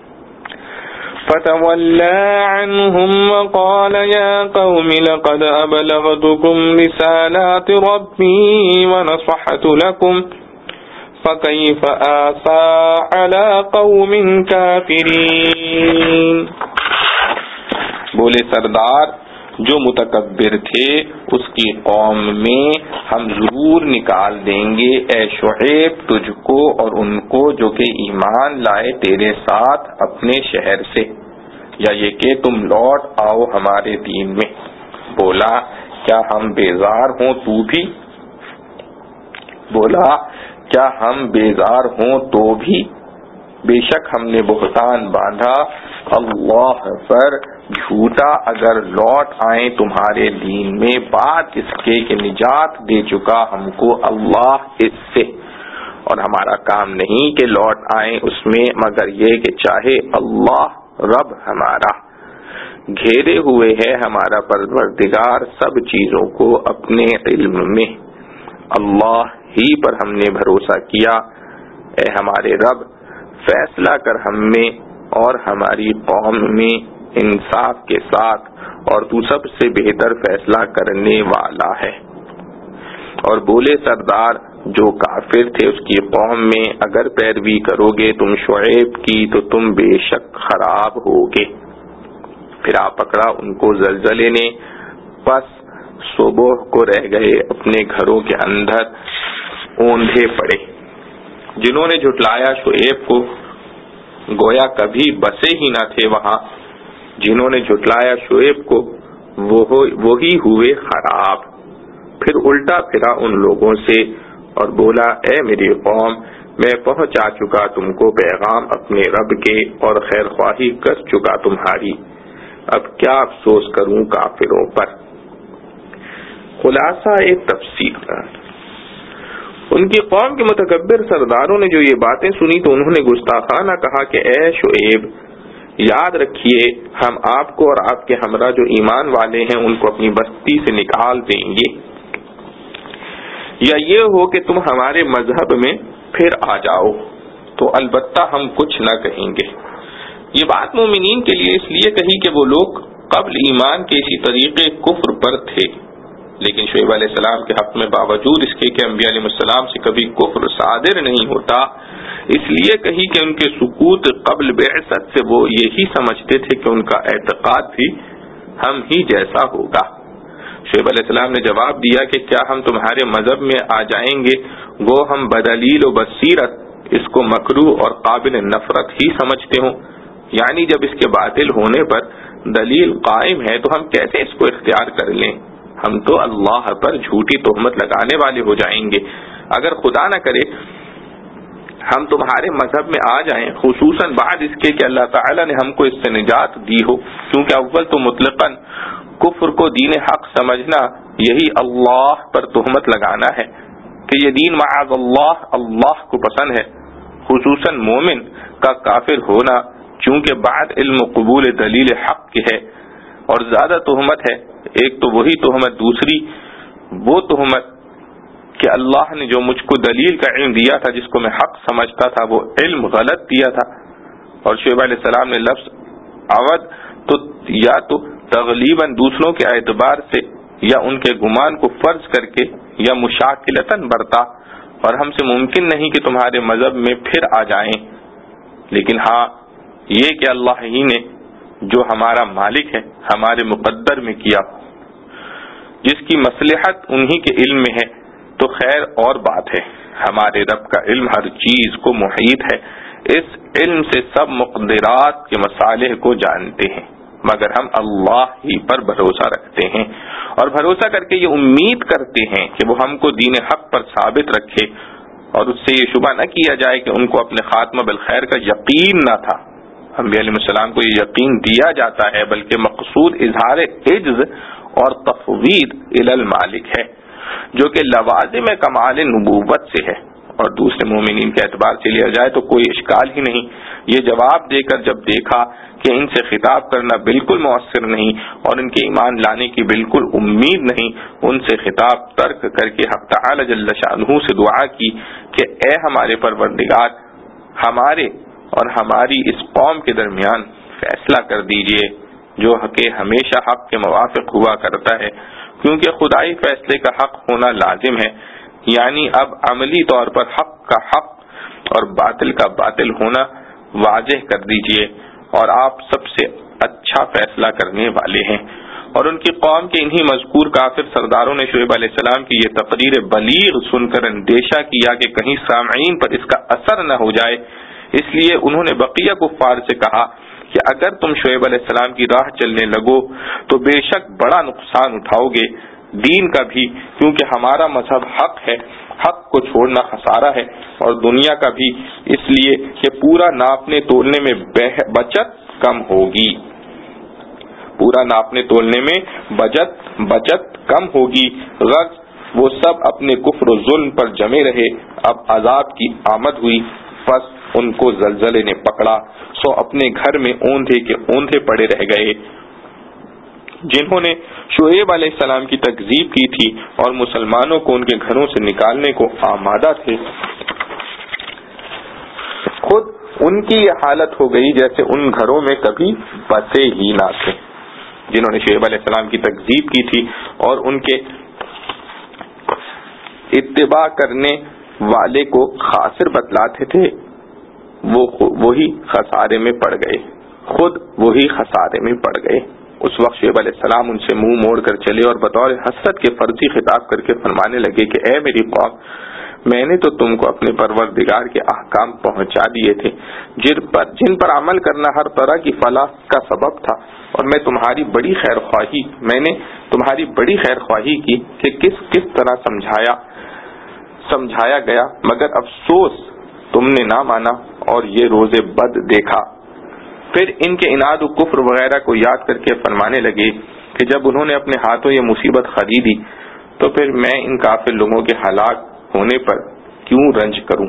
فتولى عنهم وقال يا قوم لقد أبلغتكم رسالات ربي ونصحت لكم فكيف آسى على قوم كافرين. بولے سردار جو متکبر تھے اس کی قوم میں ہم ضرور نکال دیں گے اے شعیب تجھ کو اور ان کو جو کہ ایمان لائے تیرے ساتھ اپنے شہر سے، یا یہ کہ تم لوٹ آؤ ہمارے دین میں. بولا کیا ہم بیزار ہوں تو بھی؟ بولا کیا ہم بیزار ہوں تو بھی؟ بے شک ہم نے بہتان باندھا اللہ پر جھوٹا اگر لوٹ آئیں تمہارے دین میں بعد اس کے کہ نجات دے چکا ہم کو اللہ اس سے، اور ہمارا کام نہیں کہ لوٹ آئیں اس میں مگر یہ کہ چاہے اللہ رب ہمارا. گھیرے ہوئے ہے ہمارا پروردگار سب چیزوں کو اپنے علم میں، اللہ ہی پر ہم نے بھروسہ کیا. اے ہمارے رب فیصلہ کر ہم میں اور ہماری قوم میں انصاف کے ساتھ، اور تو سب سے بہتر فیصلہ کرنے والا ہے. اور بولے سردار جو کافر تھے اس کی قوم میں اگر پیروی کرو گے تم شعیب کی تو تم بے شک خراب ہوگے. پھر آ پکڑا ان کو زلزلے نے، پس صبح کو رہ گئے اپنے گھروں کے اندر اوندھے پڑے. جنہوں نے جھٹلایا شعیب کو گویا کبھی بسے ہی نہ تھے وہاں، جنہوں نے جھٹلایا شعیب کو وہی ہوئے خراب. پھر الٹا پھرا ان لوگوں سے اور بولا اے میری قوم میں پہنچا چکا تم کو پیغام اپنے رب کے اور خیر خواہی کر چکا تمہاری، اب کیا افسوس کروں کافروں پر. خلاصہ ایک تفصیل کا، ان کی قوم کے متکبر سرداروں نے جو یہ باتیں سنی تو انہوں نے گستاخانہ کہا کہ اے شعیب یاد رکھیے ہم آپ کو اور آپ کے ہمراہ جو ایمان والے ہیں ان کو اپنی بستی سے نکال دیں گے، یا یہ ہو کہ تم ہمارے مذہب میں پھر آ جاؤ تو البتہ ہم کچھ نہ کہیں گے. یہ بات مومنین کے لیے اس لیے کہی کہ وہ لوگ قبل ایمان کے اسی طریقے کفر پر تھے، لیکن شعیب علیہ السلام کے حق میں باوجود اس کے کہ انبیاء علیہ السلام سے کبھی کفر صادر نہیں ہوتا، اس لیے کہی کہ ان کے سکوت قبل بعثت سے وہ یہی سمجھتے تھے کہ ان کا اعتقاد بھی ہم ہی جیسا ہوگا. شعیب علیہ السلام نے جواب دیا کہ کیا ہم تمہارے مذہب میں آ جائیں گے وہ ہم بدلیل و بصیرت اس کو مکروہ اور قابل نفرت ہی سمجھتے ہوں، یعنی جب اس کے باطل ہونے پر دلیل قائم ہے تو ہم کیسے اس کو اختیار کر لیں، ہم تو اللہ پر جھوٹی تہمت لگانے والے ہو جائیں گے. اگر خدا نہ کرے ہم تمہارے مذہب میں آ جائیں، خصوصاً بعد اس کے کہ اللہ تعالی نے ہم کو اس سے نجات دی ہو، کیونکہ اول تو مطلقاً کفر کو دین حق سمجھنا یہی اللہ پر تہمت لگانا ہے کہ یہ دین معاذ اللہ اللہ کو پسند ہے، خصوصاً مومن کا کافر ہونا چونکہ بعد علم و قبول دلیل حق کی ہے. اور زیادہ تہمت ہے، ایک تو وہی تہمت، دوسری وہ تہمت کہ اللہ نے جو مجھ کو دلیل کا علم دیا تھا جس کو میں حق سمجھتا تھا وہ علم غلط دیا تھا. اور شعیب علیہ السلام نے لفظ عود تو یا تو تغلیباً دوسروں کے اعتبار سے یا ان کے گمان کو فرض کر کے یا مشاکلتاً برتا، اور ہم سے ممکن نہیں کہ تمہارے مذہب میں پھر آ جائیں، لیکن ہاں یہ کہ اللہ ہی نے جو ہمارا مالک ہے ہمارے مقدر میں کیا، جس کی مصلحت انہی کے علم میں ہے تو خیر اور بات ہے. ہمارے رب کا علم ہر چیز کو محیط ہے، اس علم سے سب مقدرات کے مصالح کو جانتے ہیں، مگر ہم اللہ ہی پر بھروسہ رکھتے ہیں اور بھروسہ کر کے یہ امید کرتے ہیں کہ وہ ہم کو دین حق پر ثابت رکھے، اور اس سے یہ شبہ نہ کیا جائے کہ ان کو اپنے خاتمہ بالخیر کا یقین نہ تھا. انبیاء علیہ السلام کو یہ یقین دیا جاتا ہے، بلکہ مقصود اظہار عجز اور تفویض الی المالک ہے، جو کہ لوازم کمال نبوت سے ہے. اور دوسرے مومنین کے اعتبار سے لیا جائے تو کوئی اشکال ہی نہیں. یہ جواب دے کر جب دیکھا کہ ان سے خطاب کرنا بالکل مؤثر نہیں اور ان کے ایمان لانے کی بالکل امید نہیں، ان سے خطاب ترک کر کے حق تعالی جل شانہ سے دعا کی کہ اے ہمارے پروردگار، ہمارے اور ہماری اس قوم کے درمیان فیصلہ کر دیجئے جو کہ ہمیشہ حق کے موافق ہوا کرتا ہے، کیونکہ خدائی فیصلے کا حق ہونا لازم ہے. یعنی اب عملی طور پر حق کا حق اور باطل کا باطل ہونا واضح کر دیجئے، اور آپ سب سے اچھا فیصلہ کرنے والے ہیں. اور ان کی قوم کے انہی مذکور کافر سرداروں نے شعیب علیہ السلام کی یہ تقریر بلیغ سن کر اندیشہ کیا کہ کہیں سامعین پر اس کا اثر نہ ہو جائے، اس لیے انہوں نے بقیہ کفار سے کہا کہ اگر تم شعیب علیہ السلام کی راہ چلنے لگو تو بے شک بڑا نقصان اٹھاؤ گے، دین کا بھی، کیونکہ ہمارا مذہب حق ہے، حق کو چھوڑنا خسارہ ہے، اور دنیا کا بھی اس لیے کہ پورا ناپنے تولنے میں بچت کم ہوگی، پورا ناپنے تولنے میں بچت کم ہوگی. غرض وہ سب اپنے کفر و ظلم پر جمے رہے. اب عذاب کی آمد ہوئی، پس ان کو زلزلے نے پکڑا، سو اپنے گھر میں اوندھے کے اوندھے پڑے رہ گئے. جنہوں نے شعیب علیہ السلام کی تکذیب کی تھی اور مسلمانوں کو ان کے گھروں سے نکالنے کو آمادہ تھے، خود ان کی یہ حالت ہو گئی جیسے ان گھروں میں کبھی بسے ہی نہ تھے. جنہوں نے شعیب علیہ السلام کی تکذیب کی تھی اور ان کے اتباع کرنے والے کو خاسر بتلاتے تھے، وہی خسارے میں پڑ گئے، خود وہی خسارے میں پڑ گئے. اس وقت شعیب علیہ السلام ان سے منہ موڑ کر چلے اور بطور حسرت کے فرضی خطاب کر کے فرمانے لگے کہ اے میری قوم، میں نے تو تم کو اپنے پروردگار کے احکام پہنچا دیے تھے جن پر عمل کرنا ہر طرح کی فلاح کا سبب تھا، اور میں نے تمہاری بڑی خیر خواہی کی کہ کس طرح سمجھایا گیا، مگر افسوس تم نے نہ مانا اور یہ روز بد دیکھا. پھر ان کے عناد و کفر وغیرہ کو یاد کر کے فرمانے لگے کہ جب انہوں نے اپنے ہاتھوں یہ مصیبت خریدی تو پھر میں ان کافر لوگوں کے ہلاک ہونے پر کیوں رنج کروں.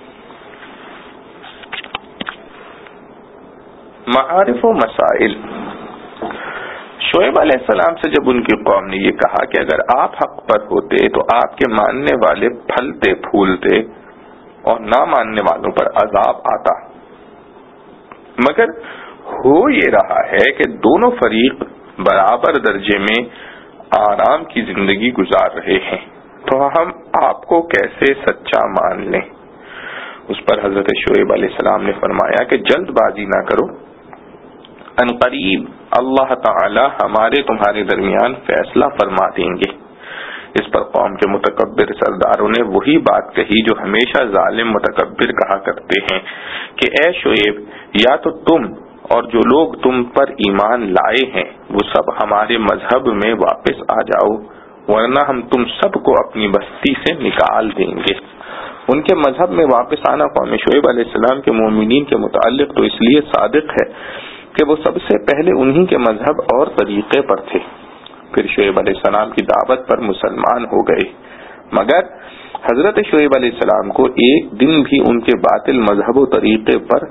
معارف و مسائل. شعیب علیہ السلام سے جب ان کی قوم نے یہ کہا کہ اگر آپ حق پر ہوتے تو آپ کے ماننے والے پھلتے پھولتے اور نہ ماننے والوں پر عذاب آتا، مگر ہو یہ رہا ہے کہ دونوں فریق برابر درجے میں آرام کی زندگی گزار رہے ہیں، تو ہم آپ کو کیسے سچا مان لیں. اس پر حضرت شعیب علیہ السلام نے فرمایا کہ جلد بازی نہ کرو، ان قریب اللہ تعالی ہمارے تمہارے درمیان فیصلہ فرما دیں گے. اس پر قوم کے متکبر سرداروں نے وہی بات کہی جو ہمیشہ ظالم متکبر کہا کرتے ہیں کہ اے شعیب، یا تو تم اور جو لوگ تم پر ایمان لائے ہیں وہ سب ہمارے مذہب میں واپس آ جاؤ، ورنہ ہم تم سب کو اپنی بستی سے نکال دیں گے. ان کے مذہب میں واپس آنا قوم شعیب علیہ السلام کے مومنین کے متعلق تو اس لیے صادق ہے کہ وہ سب سے پہلے انہی کے مذہب اور طریقے پر تھے، پھر شعیب علیہ السلام کی دعوت پر مسلمان ہو گئے. مگر حضرت شعیب علیہ السلام کو ایک دن بھی ان کے باطل مذہب و طریقے پر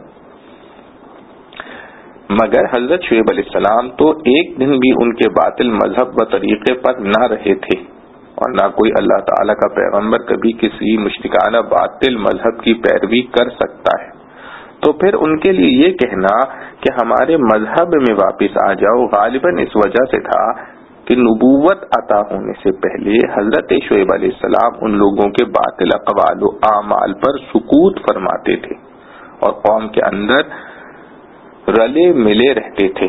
حضرت شعیب علیہ السلام تو ایک دن بھی ان کے باطل مذہب و طریقے پر نہ رہے تھے، اور نہ کوئی اللہ تعالیٰ کا پیغمبر کبھی کسی مشرکانہ باطل مذہب کی پیروی کر سکتا ہے. تو پھر ان کے لیے یہ کہنا کہ ہمارے مذہب میں واپس آ جاؤ غالباً اس وجہ سے تھا کہ نبوت عطا ہونے سے پہلے حضرت شعیب علیہ السلام ان لوگوں کے باطل اقوال و اعمال پر سکوت فرماتے تھے اور قوم کے اندر رلے ملے رہتے تھے.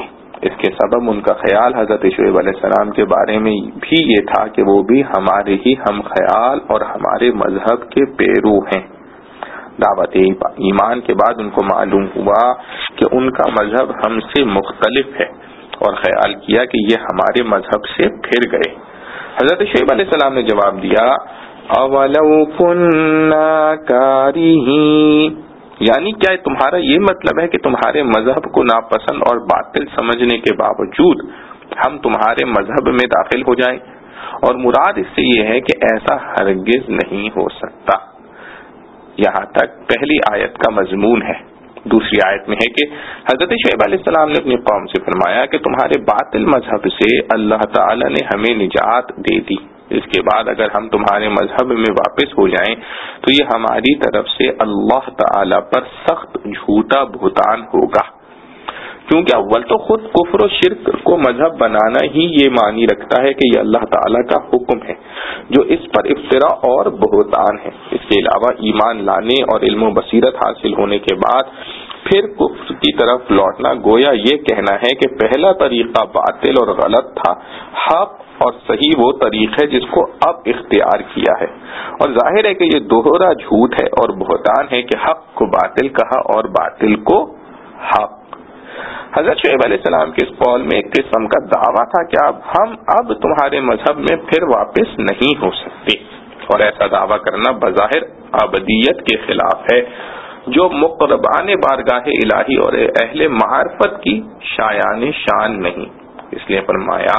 اس کے سبب ان کا خیال حضرت شعیب علیہ السلام کے بارے میں بھی یہ تھا کہ وہ بھی ہمارے ہی ہم خیال اور ہمارے مذہب کے پیرو ہیں۔ دعوت ایمان کے بعد ان کو معلوم ہوا کہ ان کا مذہب ہم سے مختلف ہے، اور خیال کیا کہ یہ ہمارے مذہب سے پھر گئے۔ حضرت شعیب علیہ السلام نے جواب دیا اولو کننا کارہین، یعنی کیا تمہارا یہ مطلب ہے کہ تمہارے مذہب کو ناپسند اور باطل سمجھنے کے باوجود ہم تمہارے مذہب میں داخل ہو جائیں؟ اور مراد اس سے یہ ہے کہ ایسا ہرگز نہیں ہو سکتا۔ یہاں تک پہلی آیت کا مضمون ہے۔ دوسری آیت میں ہے کہ حضرت شعیب علیہ السلام نے اپنی قوم سے فرمایا کہ تمہارے باطل مذہب سے اللہ تعالی نے ہمیں نجات دے دی، اس کے بعد اگر ہم تمہارے مذہب میں واپس ہو جائیں تو یہ ہماری طرف سے اللہ تعالی پر سخت جھوٹا بہتان ہوگا، کیونکہ اول تو خود کفر و شرک کو مذہب بنانا ہی یہ معنی رکھتا ہے کہ یہ اللہ تعالی کا حکم ہے، جو اس پر افطرا اور بہتان ہے۔ اس کے علاوہ ایمان لانے اور علم و بصیرت حاصل ہونے کے بعد پھر کفر کی طرف لوٹنا گویا یہ کہنا ہے کہ پہلا طریقہ باطل اور غلط تھا، حق اور صحیح وہ طریق ہے جس کو اب اختیار کیا ہے۔ اور ظاہر ہے کہ یہ دوہرا جھوٹ ہے اور بہتان ہے کہ حق کو باطل کہا اور باطل کو حق۔ حضرت شعیب علیہ السلام کے اس قول میں ایک قسم کا دعویٰ تھا کہ ہم اب تمہارے مذہب میں پھر واپس نہیں ہو سکتے، اور ایسا دعویٰ کرنا بظاہر ابدیت کے خلاف ہے، جو مقربان بارگاہ الہی اور اہل معرفت کی شایان شان نہیں۔ اس لیے فرمایا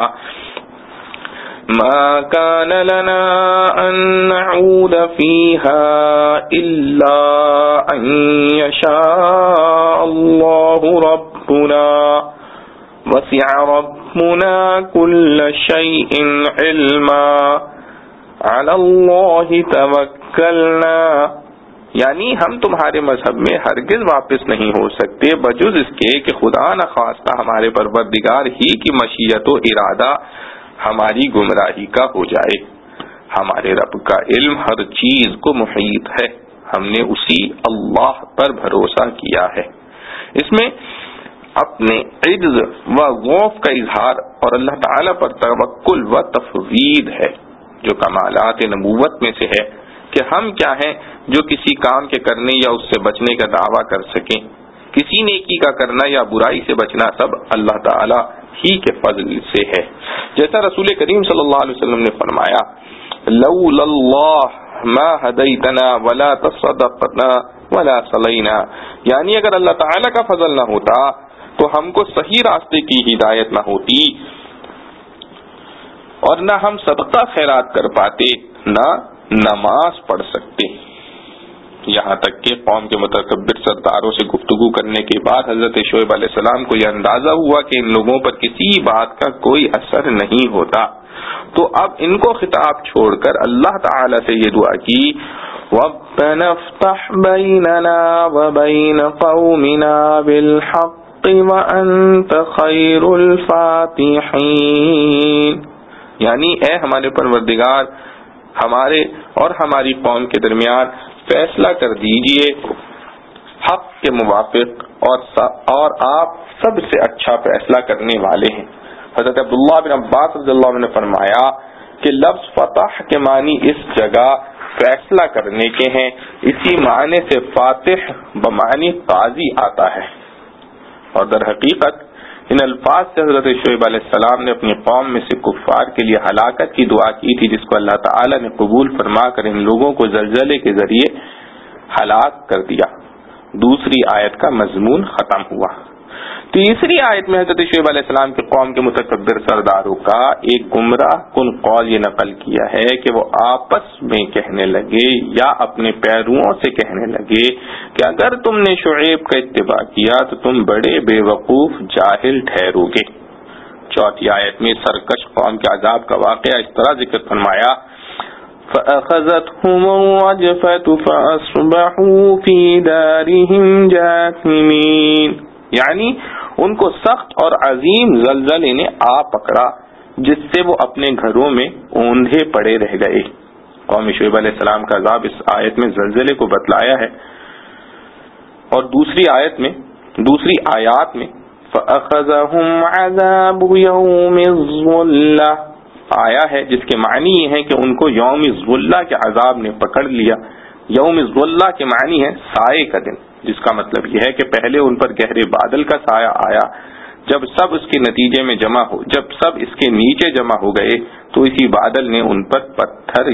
ما كان لنا ان نعود فيها الا ان يشاء الله ربنا وسع ربنا كل شيء علما على الله توكلنا، یعنی ہم تمہارے مذہب میں ہرگز واپس نہیں ہو سکتے بجز اس کے کہ خدا نخواستہ ہمارے پروردگار ہی کی مشیت و ارادہ ہماری گمراہی کا ہو جائے۔ ہمارے رب کا علم ہر چیز کو محیط ہے، ہم نے اسی اللہ پر بھروسہ کیا ہے۔ اس میں اپنے عجز و ضعف کا اظہار اور اللہ تعالی پر توکل و تفویض ہے، جو کمالات نبوت میں سے ہے کہ ہم کیا ہیں جو کسی کام کے کرنے یا اس سے بچنے کا دعویٰ کر سکیں۔ کسی نیکی کا کرنا یا برائی سے بچنا سب اللہ تعالی ہی کے فضل سے ہے، جیسا رسول کریم صلی اللہ علیہ وسلم نے فرمایا لولا اللہ ما ہدیتنا ولا تصدقنا ولا صلینا، یعنی اگر اللہ تعالی کا فضل نہ ہوتا تو ہم کو صحیح راستے کی ہدایت نہ ہوتی، اور نہ ہم صدقہ خیرات کر پاتے، نہ نماز پڑھ سکتے۔ یہاں تک کہ قوم کے متکبر سرداروں سے گفتگو کرنے کے بعد حضرت شعیب علیہ السلام کو یہ اندازہ ہوا کہ ان لوگوں پر کسی بات کا کوئی اثر نہیں ہوتا، تو اب ان کو خطاب چھوڑ کر اللہ تعالی سے یہ دعا کی رَبَّنَا افْتَحْ بَيْنَنَا وَبَيْنَ قَوْمِنَا بِالْحَقِّ وَأَنْتَ خَيْرُ الْفَاتِحِينَ، یعنی اے ہمارے پروردگار ہمارے اور ہماری قوم کے درمیان فیصلہ کر دیجئے حق کے موافق، اور آپ سب سے اچھا فیصلہ کرنے والے ہیں۔ حضرت عبداللہ بن عباس رضی اللہ عنہ نے فرمایا کہ لفظ فتح کے معنی اس جگہ فیصلہ کرنے کے ہیں، اسی معنی سے فاتح بمعنی قاضی آتا ہے، اور در حقیقت ان الفاظ سے حضرت شعیب علیہ السلام نے اپنی قوم میں سے کفار کے لیے ہلاکت کی دعا کی تھی، جس کو اللہ تعالی نے قبول فرما کر ان لوگوں کو زلزلے کے ذریعے ہلاک کر دیا۔ دوسری آیت کا مضمون ختم ہوا۔ تیسری آیت میں حضرت شعیب علیہ السلام کے قوم کے متکبر سرداروں کا ایک گمراہ کن قول یہ نقل کیا ہے کہ وہ آپس میں کہنے لگے یا اپنے پیروؤں سے کہنے لگے کہ اگر تم نے شعیب کا اتباع کیا تو تم بڑے بے وقوف جاہل ٹھہرو گے۔ چوتھی آیت میں سرکش قوم کے عذاب کا واقعہ اس طرح ذکر فرمایا فَأَخَذَتْهُمُ الرَّجْفَةُ فَأَصْبَحُوا فِي دَارِهِمْ جَاثِمِينَ، یعنی ان کو سخت اور عظیم زلزلے نے آ پکڑا جس سے وہ اپنے گھروں میں اوندھے پڑے رہ گئے۔ قوم شعیب علیہ السلام کا عذاب اس آیت میں زلزلے کو بتلایا ہے، اور دوسری آیات میں فَأَخَذَهُمْ عَذَابُ يَوْمِ الظُّلَّةِ، آیا ہے جس کے معنی یہ ہے کہ ان کو یوم الظلہ کے عذاب نے پکڑ لیا. یوم الظلہ کے معنی ہے سائے کا دن، جس کا مطلب یہ ہے کہ پہلے ان پر گہرے بادل کا سایہ آیا، جب سب اس کے نتیجے میں جب سب اس کے نیچے جمع ہو گئے تو اسی بادل نے ان پر پتھر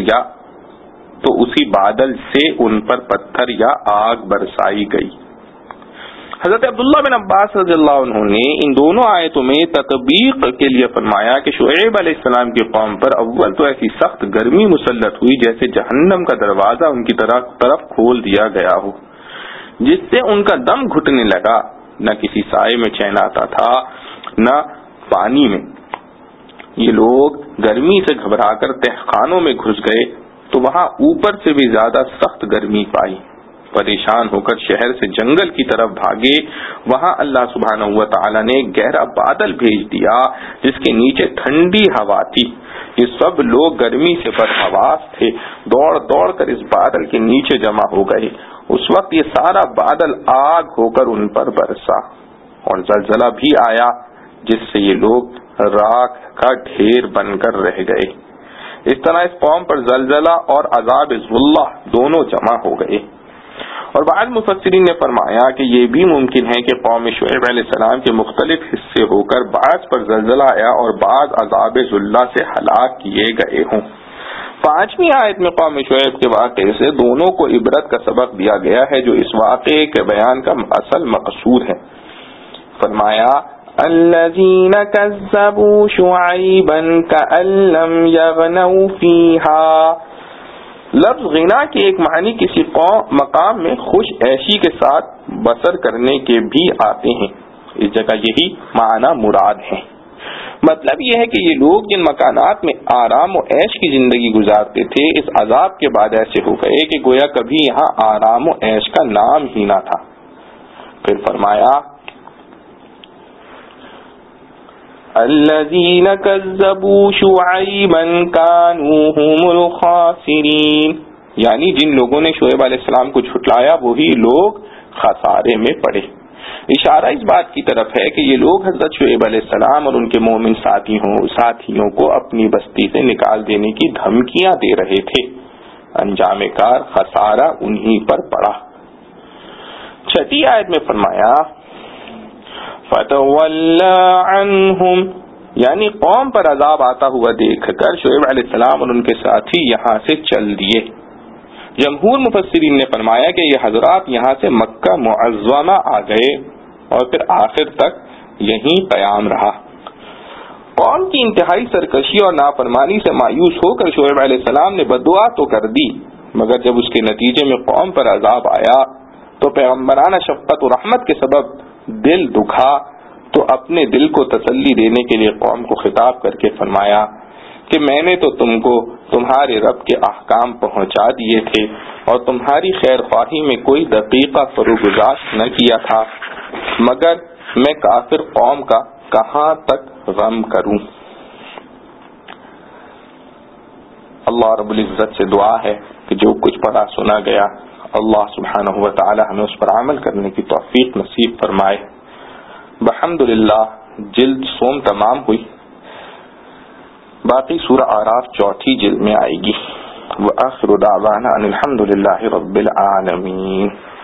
یا آگ برسائی گئی. حضرت عبداللہ بن عباس رضی اللہ عنہ نے ان دونوں آیتوں میں تطبیق کے لیے فرمایا کہ شعیب علیہ السلام کی قوم پر اول تو ایسی سخت گرمی مسلط ہوئی جیسے جہنم کا دروازہ ان کی طرف کھول دیا گیا ہو، جس سے ان کا دم گھٹنے لگا. نہ کسی سائے میں چین آتا تھا نہ پانی میں. یہ لوگ گرمی سے گھبرا کر تہخانوں میں گھس گئے تو وہاں اوپر سے بھی زیادہ سخت گرمی پائی. پریشان ہو کر شہر سے جنگل کی طرف بھاگے. وہاں اللہ سبحانہ و تعالی نے گہرا بادل بھیج دیا جس کے نیچے ٹھنڈی ہوا تھی. یہ سب لوگ گرمی سے بدحواس تھے، دوڑ دوڑ کر اس بادل کے نیچے جمع ہو گئے. اس وقت یہ سارا بادل آگ ہو کر ان پر برسا اور زلزلہ بھی آیا جس سے یہ لوگ راکھ کا ڈھیر بن کر رہ گئے. اس طرح اس قوم پر زلزلہ اور عذاب ذلہ دونوں جمع ہو گئے. اور بعض مفسرین نے فرمایا کہ یہ بھی ممکن ہے کہ قوم شعیب علیہ السلام کے مختلف حصے ہو کر بعض پر زلزلہ آیا اور بعض عذاب ذلہ سے ہلاک کیے گئے ہوں. پانچویں آیت میں قوم شعیب کے واقعے سے دونوں کو عبرت کا سبق دیا گیا ہے جو اس واقعے کے بیان کا اصل مقصود ہے. فرمایا الذین کذبوا شعیبا کأن لم یغنوا فیہا. لفظ غنا کے ایک معنی کسی مقام میں خوش عیشی کے ساتھ بسر کرنے کے بھی آتے ہیں. اس جگہ یہی معنی مراد ہے. مطلب یہ ہے کہ یہ لوگ جن مکانات میں آرام و عیش کی زندگی گزارتے تھے اس عذاب کے بعد ایسے ہو گئے کہ گویا کبھی یہاں آرام و عیش کا نام ہی نہ تھا. پھر فرمایا الذین کذبوا شعیبا کانوا هم الخاسرین، یعنی جن لوگوں نے شعیب علیہ السلام کو جھٹلایا وہی لوگ خسارے میں پڑے. اشارہ اس بات کی طرف ہے کہ یہ لوگ حضرت شعیب علیہ السلام اور ان کے مومن ساتھیوں کو اپنی بستی سے نکال دینے کی دھمکیاں دے رہے تھے. انجام کار خسارہ انہی پر پڑا. چھٹی آیت میں فرمایا فَتَوَلَّى عَنْهُمْ، یعنی قوم پر عذاب آتا ہوا دیکھ کر شعیب علیہ السلام اور ان کے ساتھی یہاں سے چل دیے. جمہور مفسرین نے فرمایا کہ یہ حضرات یہاں سے مکہ معظمہ آ گئے اور پھر آخر تک یہیں قیام رہا. قوم کی انتہائی سرکشی اور نافرمانی سے مایوس ہو کر شعیب علیہ السلام نے بددعا تو کر دی، مگر جب اس کے نتیجے میں قوم پر عذاب آیا تو پیغمبرانہ شفقت و رحمت کے سبب دل دکھا تو اپنے دل کو تسلی دینے کے لیے قوم کو خطاب کر کے فرمایا کہ میں نے تو تم کو تمہارے رب کے احکام پہنچا دیے تھے اور تمہاری خیر خواہی میں کوئی دقیقہ فروگزاشت نہ کیا تھا، مگر میں کافر قوم کا کہاں تک غم کروں. اللہ رب العزت سے دعا ہے کہ جو کچھ پڑھا سنا گیا اللہ سبحانہ و تعالی ہمیں اس پر عمل کرنے کی توفیق نصیب فرمائے. بحمدللہ جلد سوم تمام ہوئی، باقی سورہ اعراف چوتھی جلد میں آئے گی. وآخر دعوانا ان الحمدللہ رب العالمین.